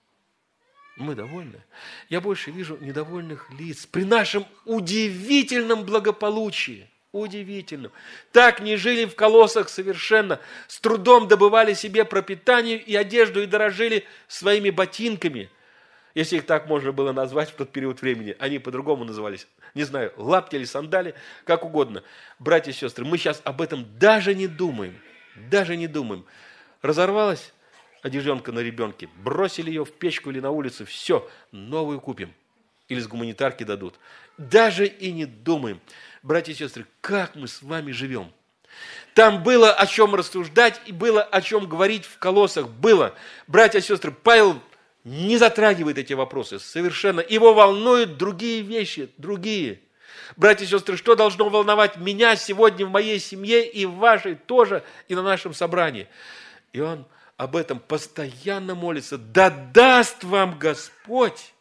Мы довольны. Я больше вижу недовольных лиц при нашем удивительном благополучии. Удивительным. Так не жили в Колоссах совершенно. С трудом добывали себе пропитание и одежду и дорожили своими ботинками. Если их так можно было назвать в тот период времени. Они по-другому назывались. Не знаю, лапти или сандали, как угодно. Братья и сестры, мы сейчас об этом даже не думаем. Даже не думаем. Разорвалась одежонка на ребенке, бросили ее в печку или на улицу, все, новую купим. Или с гуманитарки дадут. Даже и не думаем. Братья и сестры, как мы с вами живем? Там было о чем рассуждать и было о чем говорить в Колоссах. Было. Братья и сестры, Павел не затрагивает эти вопросы совершенно. Его волнуют другие вещи, другие. Братья и сестры, что должно волновать меня сегодня в моей семье и в вашей тоже, и на нашем собрании? И он об этом постоянно молится. Да даст вам Господь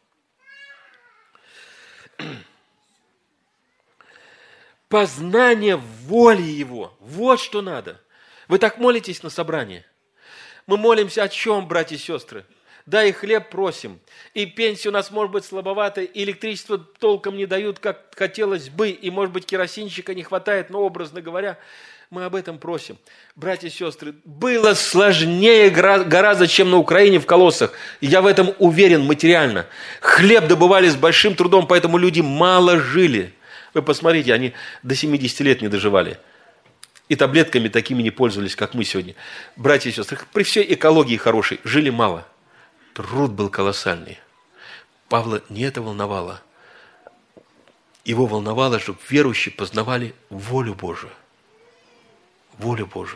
познание воли Его. Вот что надо. Вы так молитесь на собрании? Мы молимся о чем, братья и сестры? Да, и хлеб просим, и пенсия у нас может быть слабоватая, и электричество толком не дают, как хотелось бы, и, может быть, керосинчика не хватает, но, образно говоря, мы об этом просим. Братья и сестры, было сложнее гораздо, чем на Украине в Колоссах. Я в этом уверен материально. Хлеб добывали с большим трудом, поэтому люди мало жили. Вы посмотрите, они до 70 лет не доживали. И таблетками такими не пользовались, как мы сегодня. Братья и сестры, при всей экологии хорошей, жили мало. Труд был колоссальный. Павла не это волновало. Его волновало, чтобы верующие познавали волю Божию. Волю Божию.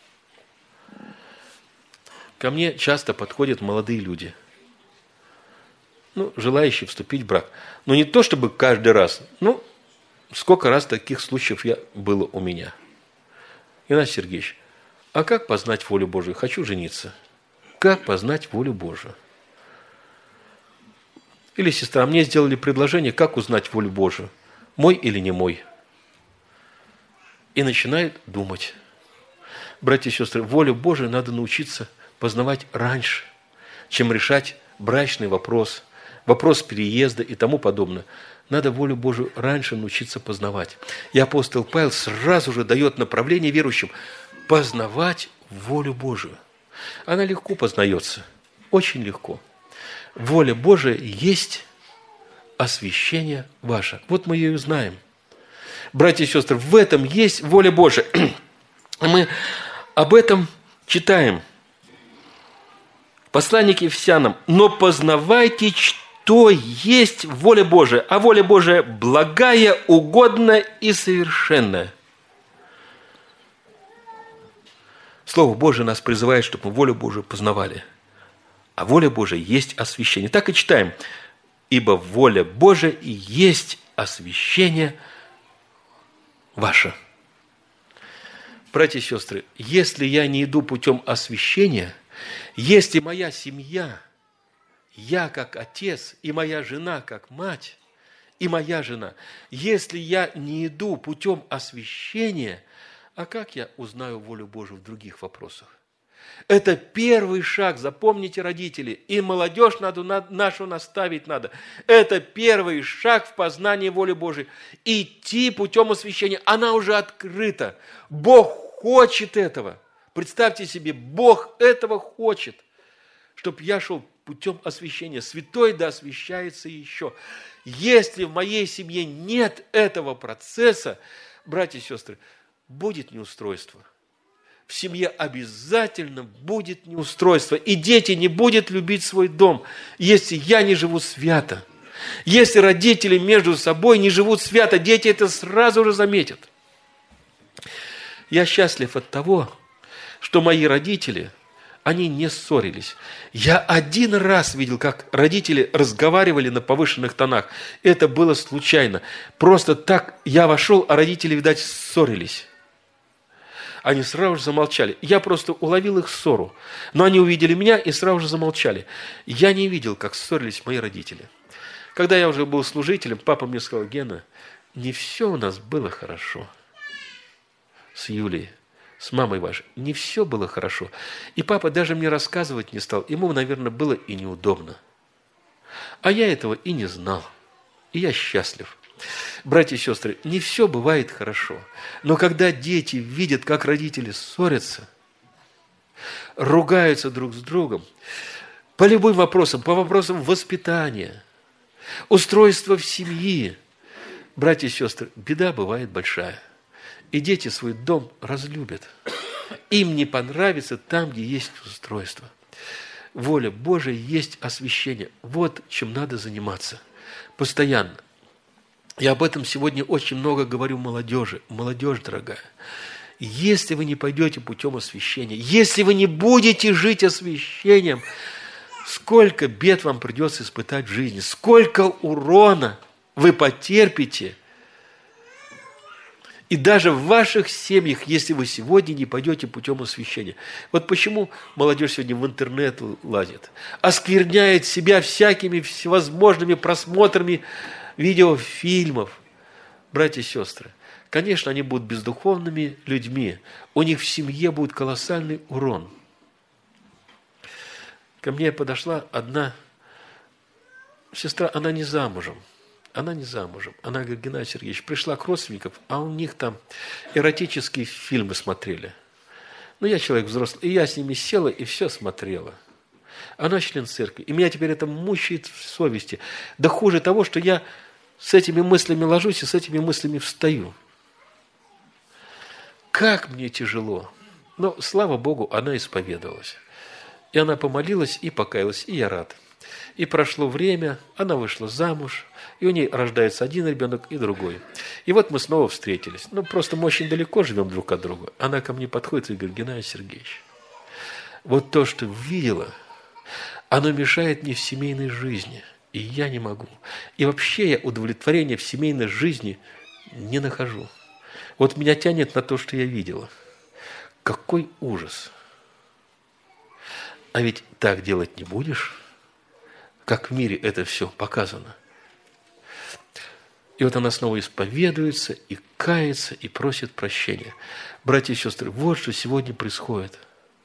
Ко мне часто подходят молодые люди, желающие вступить в брак. Но не то, чтобы каждый раз. Сколько раз таких случаев было у меня. Игнатий Сергеевич, а как познать волю Божию? Хочу жениться. Как познать волю Божию? Или, сестра, мне сделали предложение, как узнать волю Божию? Мой или не мой? И начинает думать. Братья и сестры, волю Божию надо научиться познавать раньше, чем решать брачный вопрос, вопрос переезда и тому подобное. Надо волю Божию раньше научиться познавать. И апостол Павел сразу же дает направление верующим познавать волю Божию. Она легко познается, очень легко. Воля Божия есть освящение ваше. Вот мы ее и знаем. Братья и сестры, в этом есть воля Божия. Мы об этом читаем. Послание к Ефесянам. Но познавайте, что есть воля Божия, а воля Божия благая, угодная и совершенная. Слово Божие нас призывает, чтобы мы волю Божию познавали. А воля Божия есть освящение. Так и читаем. Ибо воля Божия и есть освящение ваше. Братья и сестры, если я не иду путем освящения, если моя семья, я как отец, и моя жена как мать, и моя жена, если я не иду путем освящения, а как я узнаю волю Божию в других вопросах? Это первый шаг, запомните, родители, и молодежь нашу наставить надо. Это первый шаг в познании воли Божией. Идти путем освящения, она уже открыта. Бог хочет этого. Представьте себе, Бог этого хочет, чтобы я шел путем освящения. Святой да освящается еще. Если в моей семье нет этого процесса, братья и сестры, будет неустройство. В семье обязательно будет неустройство. И дети не будут любить свой дом, если я не живу свято. Если родители между собой не живут свято, дети это сразу же заметят. Я счастлив от того, что мои родители, они не ссорились. Я один раз видел, как родители разговаривали на повышенных тонах. Это было случайно. Просто так я вошел, а родители, видать, ссорились. Они сразу же замолчали. Я просто уловил их ссору. Но они увидели меня и сразу же замолчали. Я не видел, как ссорились мои родители. Когда я уже был служителем, папа мне сказал: Гена, не все у нас было хорошо. С Юлей, с мамой вашей, не все было хорошо. И папа даже мне рассказывать не стал. Ему, наверное, было и неудобно. А я этого и не знал. И я счастлив. Братья и сестры, не все бывает хорошо. Но когда дети видят, как родители ссорятся, ругаются друг с другом, по любым вопросам, по вопросам воспитания, устройства в семье, братья и сестры, беда бывает большая. И дети свой дом разлюбят. Им не понравится там, где есть устройство. Воля Божия есть освящение. Вот чем надо заниматься. Постоянно. Я об этом сегодня очень много говорю молодежи. Молодежь, дорогая, если вы не пойдете путем освящения, если вы не будете жить освящением, сколько бед вам придется испытать в жизни, сколько урона вы потерпите. И даже в ваших семьях, если вы сегодня не пойдете путем освящения. Вот почему молодежь сегодня в интернет лазит, оскверняет себя всякими всевозможными просмотрами видеофильмов. Братья и сестры, конечно, они будут бездуховными людьми. У них в семье будет колоссальный урон. Ко мне подошла одна сестра, она не замужем. Она не замужем. Она говорит: Геннадий Сергеевич, пришла к родственникам, а у них там эротические фильмы смотрели. Ну, я человек взрослый, и я с ними села и все смотрела. Она член церкви. И меня теперь это мучает в совести. Да хуже того, что я с этими мыслями ложусь и с этими мыслями встаю. Как мне тяжело. Но, слава Богу, она исповедовалась. И она помолилась и покаялась, и я рад. И прошло время, она вышла замуж, и у нее рождается один ребенок и другой. И вот мы снова встретились. Ну, просто мы очень далеко живем друг от друга. Она ко мне подходит и говорит: Геннадий Сергеевич, вот то, что видела, оно мешает мне в семейной жизни, и я не могу. И вообще я удовлетворения в семейной жизни не нахожу. Вот меня тянет на то, что я видела. Какой ужас! А ведь так делать не будешь, как в мире это все показано. И вот она снова исповедуется, и кается, и просит прощения. Братья и сестры, вот что сегодня происходит.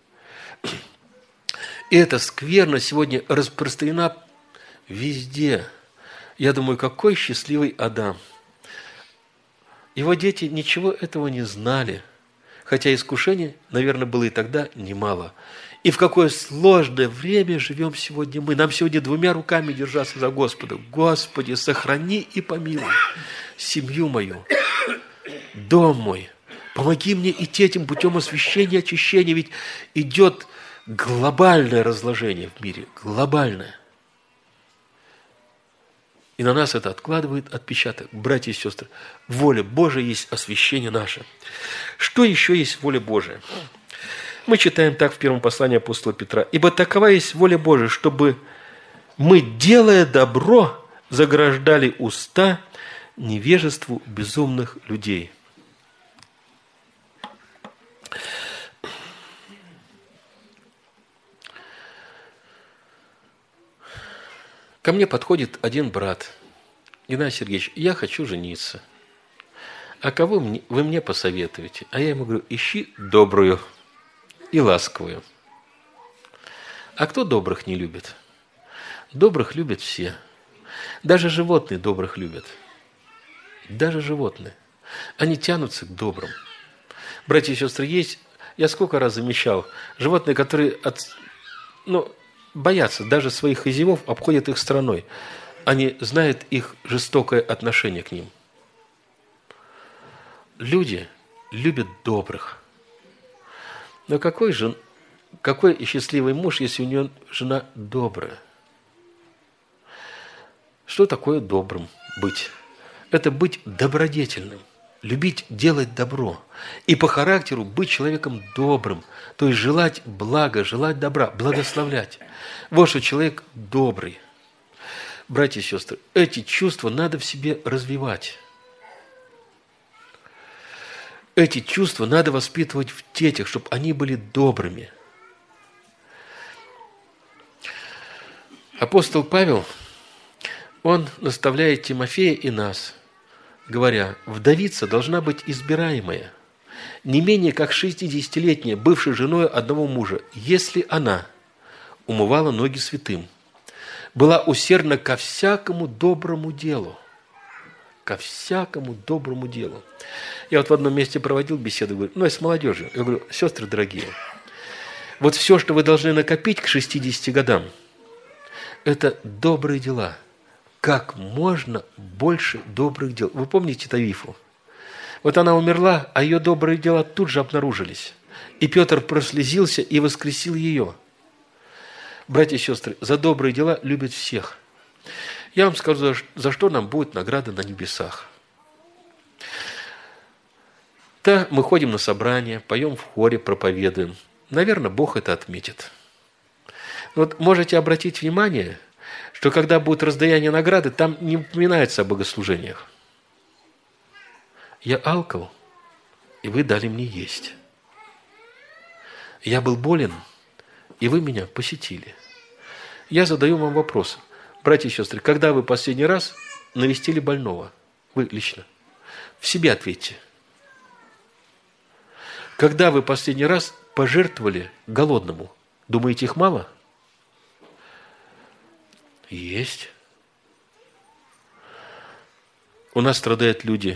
И эта скверна сегодня распространена везде. Я думаю, какой счастливый Адам. Его дети ничего этого не знали. Хотя искушений, наверное, было и тогда немало. И в какое сложное время живем сегодня мы. Нам сегодня двумя руками держаться за Господа. Господи, сохрани и помилуй семью мою, дом мой. Помоги мне идти этим путем освящения, очищения. Ведь идет глобальное разложение в мире. Глобальное. И на нас это откладывает отпечаток. Братья и сестры, воля Божия есть освящение наше. Что еще есть воля Божия? Мы читаем так в первом послании апостола Петра. «Ибо такова есть воля Божия, чтобы мы, делая добро, заграждали уста невежеству безумных людей». Ко мне подходит один брат. Геннадий Сергеевич, я хочу жениться. А кого вы мне посоветуете? А я ему говорю: ищи добрую и ласковую. А кто добрых не любит? Добрых любят все. Даже животные добрых любят. Даже животные. Они тянутся к добрым. Братья и сестры, есть, я сколько раз замечал, животные, которые боятся даже своих хозяев, обходят их стороной. Они знают их жестокое отношение к ним. Люди любят добрых. Но какой счастливый муж, если у него жена добрая? Что такое добрым быть? Это быть добродетельным, любить делать добро. И по характеру быть человеком добрым, то есть желать блага, желать добра, благословлять. Вот что человек добрый. Братья и сестры, эти чувства надо в себе развивать. Эти чувства надо воспитывать в детях, чтобы они были добрыми. Апостол Павел, он наставляет Тимофея и нас, говоря, вдовица должна быть избираемая, не менее как 60-летняя, бывшая женой одного мужа, если она умывала ноги святым, была усердна ко всякому доброму делу. Ко всякому доброму делу. Я вот в одном месте проводил беседу, говорю, я с молодежью. Я говорю, сестры дорогие, вот все, что вы должны накопить к 60 годам, это добрые дела. Как можно больше добрых дел. Вы помните Тавифу? Вот она умерла, а ее добрые дела тут же обнаружились. И Петр прослезился и воскресил ее. Братья и сестры, за добрые дела любят всех. Я вам скажу, за что нам будет награда на небесах. Да, мы ходим на собрания, поем в хоре, проповедуем. Наверное, Бог это отметит. Вот можете обратить внимание, что когда будет раздаяние награды, там не упоминается о богослужениях. Я алкал, и вы дали мне есть. Я был болен, и вы меня посетили. Я задаю вам вопрос. Братья и сестры, когда вы последний раз навестили больного? Вы лично. В себе ответьте. Когда вы последний раз пожертвовали голодному? Думаете, их мало? Есть. У нас страдают люди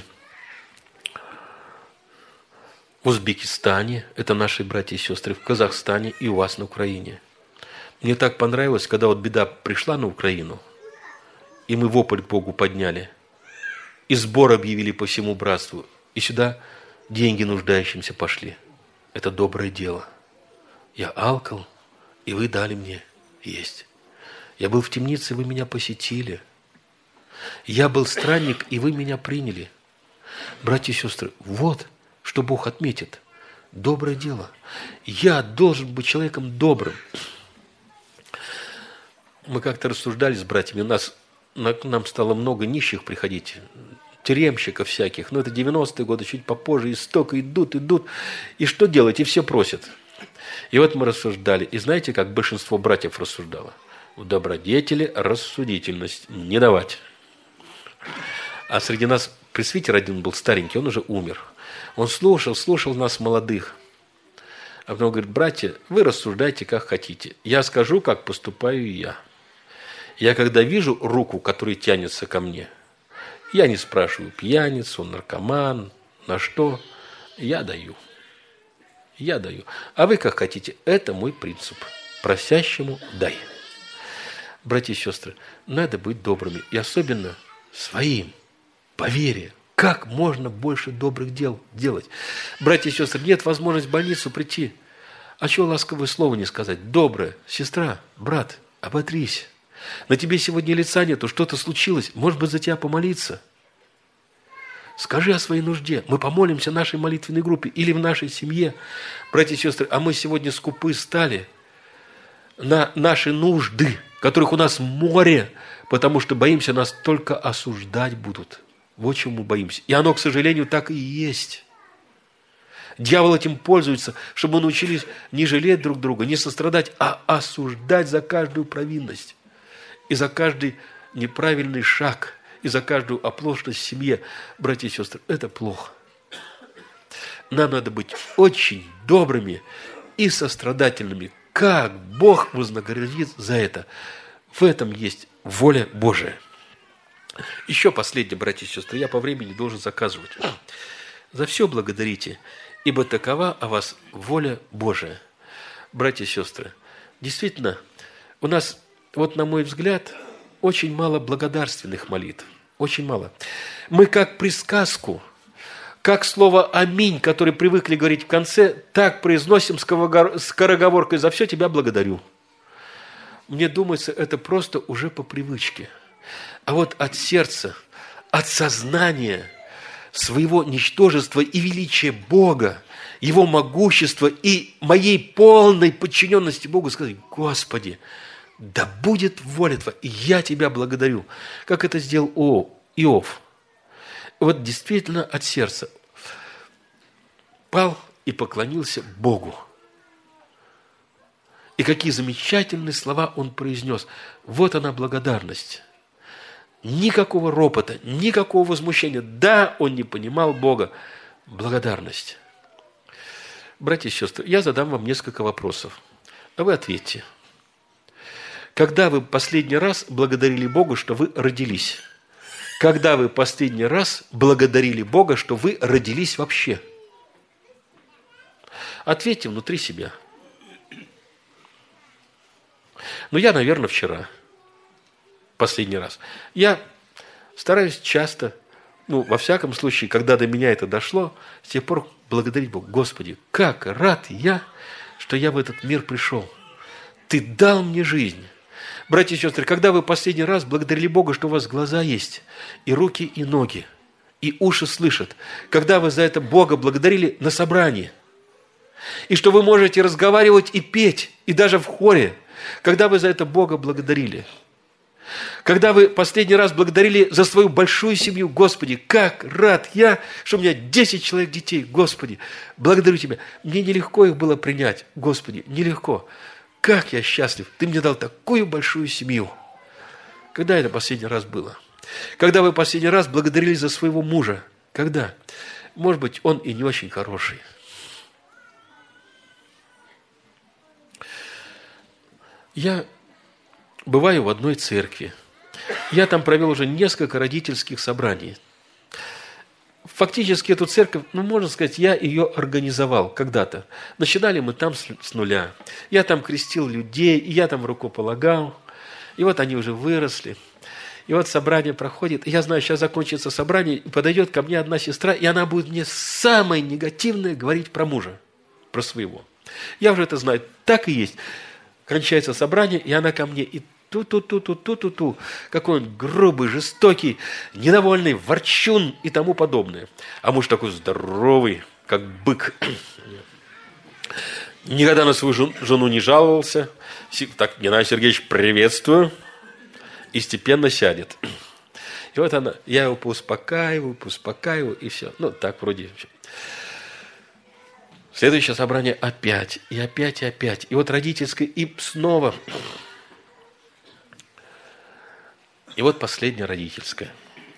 в Узбекистане, это наши братья и сестры, в Казахстане и у вас на Украине. Мне так понравилось, когда вот беда пришла на Украину, и мы вопль к Богу подняли, и сбор объявили по всему братству, и сюда деньги нуждающимся пошли. Это доброе дело. Я алкал, и вы дали мне есть. Я был в темнице, вы меня посетили. Я был странник, и вы меня приняли. Братья и сестры, вот что Бог отметит. Доброе дело. Я должен быть человеком добрым. Мы как-то рассуждали с братьями, к нам стало много нищих приходить, тюремщиков всяких, это 90-е годы, чуть попозже, и столько идут, и что делать, и все просят. И вот мы рассуждали, и знаете, как большинство братьев рассуждало? В добродетели рассудительность не давать. А среди нас пресвитер один был старенький, он уже умер. Он слушал нас, молодых. А потом говорит, братья, вы рассуждайте, как хотите. Я скажу, как поступаю я. Я когда вижу руку, которая тянется ко мне, я не спрашиваю, пьяница, он наркоман, на что. Я даю. А вы как хотите. Это мой принцип. Просящему дай. Братья и сестры, надо быть добрыми. И особенно своим, по вере. Как можно больше добрых дел делать? Братья и сестры, нет возможности в больницу прийти. А чего ласковое слово не сказать? Доброе, сестра, брат, оботрись. На тебе сегодня лица нету, что-то случилось. Может быть, за тебя помолиться? Скажи о своей нужде. Мы помолимся в нашей молитвенной группе или в нашей семье. Братья и сестры, а мы сегодня скупы стали на наши нужды, которых у нас море, потому что боимся, нас только осуждать будут. Вот чему мы боимся. И оно, к сожалению, так и есть. Дьявол этим пользуется, чтобы мы научились не жалеть друг друга, не сострадать, а осуждать за каждую провинность. И за каждый неправильный шаг, и за каждую оплошность в семье. Братья и сестры, это плохо. Нам надо быть очень добрыми и сострадательными. Как Бог вознаградит за это. В этом есть воля Божия. Еще последнее, братья и сестры, я по времени должен заказывать. За все благодарите, ибо такова о вас воля Божия. Братья и сестры, действительно, у нас, вот на мой взгляд, очень мало благодарственных молитв. Очень мало. Мы как присказку, как слово «аминь», которое привыкли говорить в конце, так произносим скороговоркой: «За все тебя благодарю». Мне думается, это просто уже по привычке. А вот от сердца, от сознания своего ничтожества и величия Бога, Его могущества и моей полной подчиненности Богу сказать: «Господи, да будет воля Твоя, и я Тебя благодарю», как это сделал Иов. Вот действительно от сердца пал и поклонился Богу. И какие замечательные слова он произнес. Вот она благодарность. Никакого ропота, никакого возмущения. Да, он не понимал Бога. Благодарность. Братья и сестры, я задам вам несколько вопросов, а вы ответьте. Когда вы последний раз благодарили Бога, что вы родились? Когда вы последний раз благодарили Бога, что вы родились вообще? Ответьте внутри себя. Ну, я, наверное, вчера. Последний раз. Я стараюсь часто, во всяком случае, когда до меня это дошло, с тех пор благодарить Бога. Господи, как рад я, что я в этот мир пришел. Ты дал мне жизнь. Братья и сестры, когда вы последний раз благодарили Бога, что у вас глаза есть, и руки, и ноги, и уши слышат, когда вы за это Бога благодарили на собрании, и что вы можете разговаривать и петь, и даже в хоре, когда вы за это Бога благодарили, когда вы последний раз благодарили за свою большую семью, Господи, как рад я, что у меня 10 человек детей, Господи, благодарю Тебя. Мне нелегко их было принять, Господи, нелегко. Как я счастлив, Ты мне дал такую большую семью. Когда это последний раз было? Когда вы последний раз благодарили за своего мужа? Когда? Может быть, он и не очень хороший. Я бываю в одной церкви. Я там провел уже несколько родительских собраний. Фактически эту церковь, можно сказать, я ее организовал когда-то. Начинали мы там с нуля. Я там крестил людей, и я там рукополагал. И вот они уже выросли. И вот собрание проходит. И я знаю, сейчас закончится собрание, и подойдет ко мне одна сестра, и она будет мне самое негативное говорить про мужа, про своего. Я уже это знаю. Так и есть. Кончается собрание, и она ко мне, и ту-ту-ту-ту-ту-ту-ту, какой он грубый, жестокий, недовольный, ворчун и тому подобное. А муж такой здоровый, как бык. Никогда на свою жену не жаловался. Так, Геннадий Сергеевич, приветствую. И степенно сядет. И вот она, я его поуспокаиваю, и все. Так вроде. Следующее собрание опять, и опять, и опять. И вот родительское, и снова. И вот последнее родительское.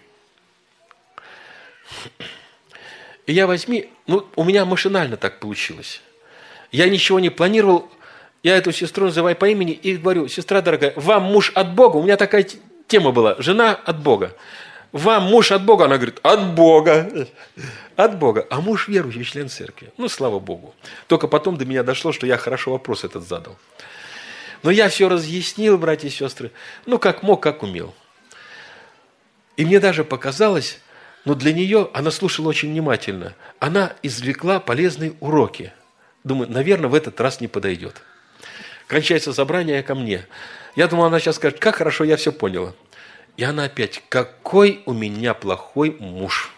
И я у меня машинально так получилось. Я ничего не планировал. Я эту сестру называю по имени и говорю: сестра дорогая, вам муж от Бога? У меня такая тема была: жена от Бога. Вам муж от Бога? Она говорит: от Бога. От Бога. А муж верующий, член церкви. Слава Богу. Только потом до меня дошло, что я хорошо вопрос этот задал. Но я все разъяснил, братья и сестры. Как мог, как умел. И мне даже показалось, для нее, она слушала очень внимательно, она извлекла полезные уроки. Думаю, наверное, в этот раз не подойдет. Кончается собрание ко мне. Я думал, она сейчас скажет: как хорошо, я все поняла. И она опять: какой у меня плохой муж.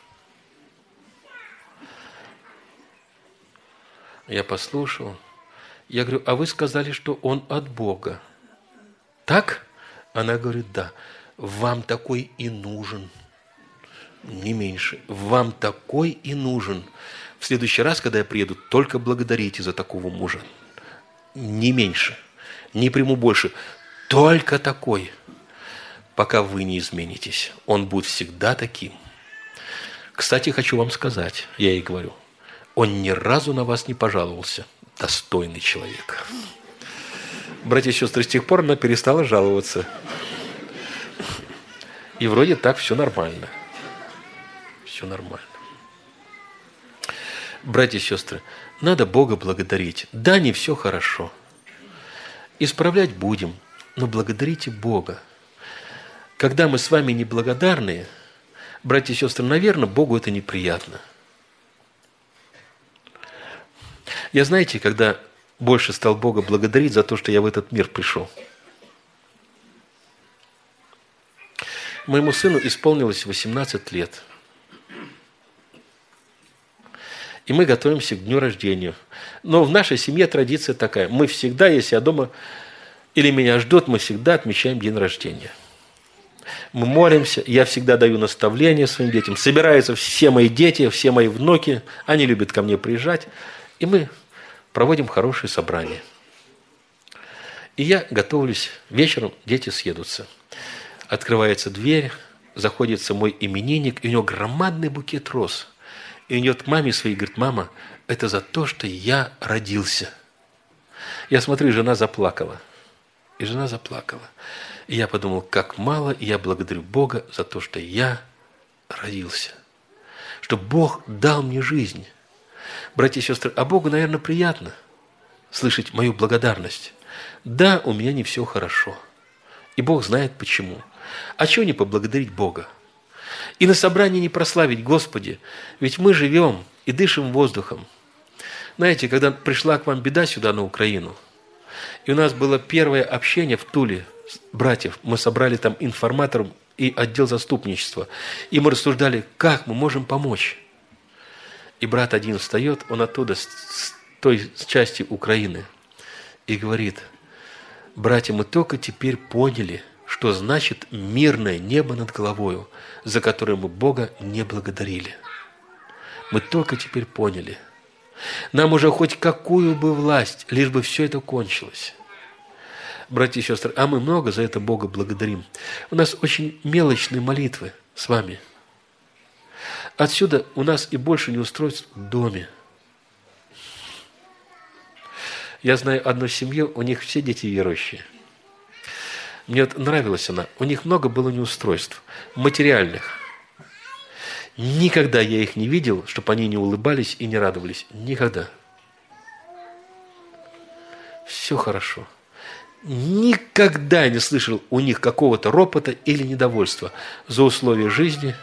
Я послушал. Я говорю: а вы сказали, что он от Бога. Так? Она говорит: да. Вам такой и нужен. Не меньше. Вам такой и нужен. В следующий раз, когда я приеду, только благодарите за такого мужа. Не меньше. Не приму больше. Только такой. Пока вы не изменитесь. Он будет всегда таким. Кстати, хочу вам сказать, я ей говорю, он ни разу на вас не пожаловался. Достойный человек. Братья и сестры, с тех пор она перестала жаловаться. И вроде так все нормально. Все нормально. Братья и сестры, надо Бога благодарить. Да, не все хорошо. Исправлять будем, но благодарите Бога. Когда мы с вами неблагодарные, братья и сестры, наверное, Богу это неприятно. Я, знаете, когда больше стал Бога благодарить за то, что я в этот мир пришел. Моему сыну исполнилось 18 лет. И мы готовимся к дню рождения. Но в нашей семье традиция такая. Мы всегда, если я дома или меня ждут, мы всегда отмечаем день рождения. Мы молимся, я всегда даю наставления своим детям. Собираются все мои дети, все мои внуки. Они любят ко мне приезжать. И мы проводим хорошие собрания. И я готовлюсь. Вечером дети съедутся. Открывается дверь, заходит мой именинник, и у него громадный букет роз. И он идет к маме своей и говорит: мама, это за то, что я родился. Я смотрю, и жена заплакала. И жена заплакала. И я подумал, как мало я благодарю Бога за то, что я родился. Что Бог дал мне жизнь. Братья и сестры, а Богу, наверное, приятно слышать мою благодарность. Да, у меня не все хорошо. И Бог знает почему. А чего не поблагодарить Бога? И на собрании не прославить: Господи, ведь мы живем и дышим воздухом. Знаете, когда пришла к вам беда сюда, на Украину, и у нас было первое общение в Туле братьев, мы собрали там информаторов и отдел заступничества, и мы рассуждали, как мы можем помочь. И брат один встает, он оттуда, с той части Украины, и говорит: братья, мы только теперь поняли, что значит мирное небо над головою, за которое мы Бога не благодарили. Мы только теперь поняли. Нам уже хоть какую бы власть, лишь бы все это кончилось. Братья и сестры, а мы много за это Бога благодарим. У нас очень мелочные молитвы с вами. Отсюда у нас и больше неустройств в доме. Я знаю одну семью, у них все дети верующие. Мне вот нравилась она. У них много было неустройств материальных. Никогда я их не видел, чтобы они не улыбались и не радовались. Никогда. Все хорошо. Никогда не слышал у них какого-то ропота или недовольства за условия жизни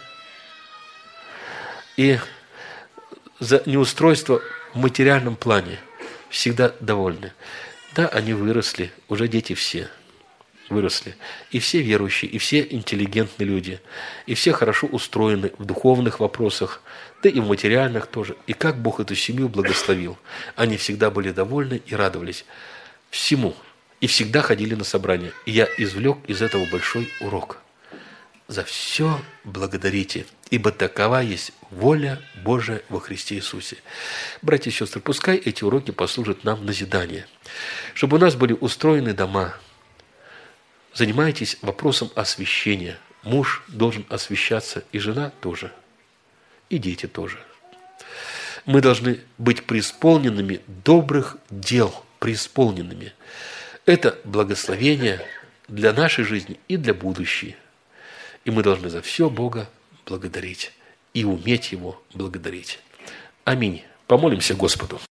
и за неустройство в материальном плане. Всегда довольны. Да, они выросли, уже дети все выросли. И все верующие, и все интеллигентные люди, и все хорошо устроены в духовных вопросах, да и в материальных тоже. И как Бог эту семью благословил. Они всегда были довольны и радовались всему. И всегда ходили на собрания. И я извлек из этого большой урок. За все благодарите, ибо такова есть воля Божия во Христе Иисусе. Братья и сестры, пускай эти уроки послужат нам назидание, чтобы у нас были устроены дома. Занимайтесь вопросом освящения. Муж должен освящаться, и жена тоже, и дети тоже. Мы должны быть преисполненными добрых дел, преисполненными. Это благословение для нашей жизни и для будущей. И мы должны за все Бога благодарить и уметь Его благодарить. Аминь. Помолимся Господу.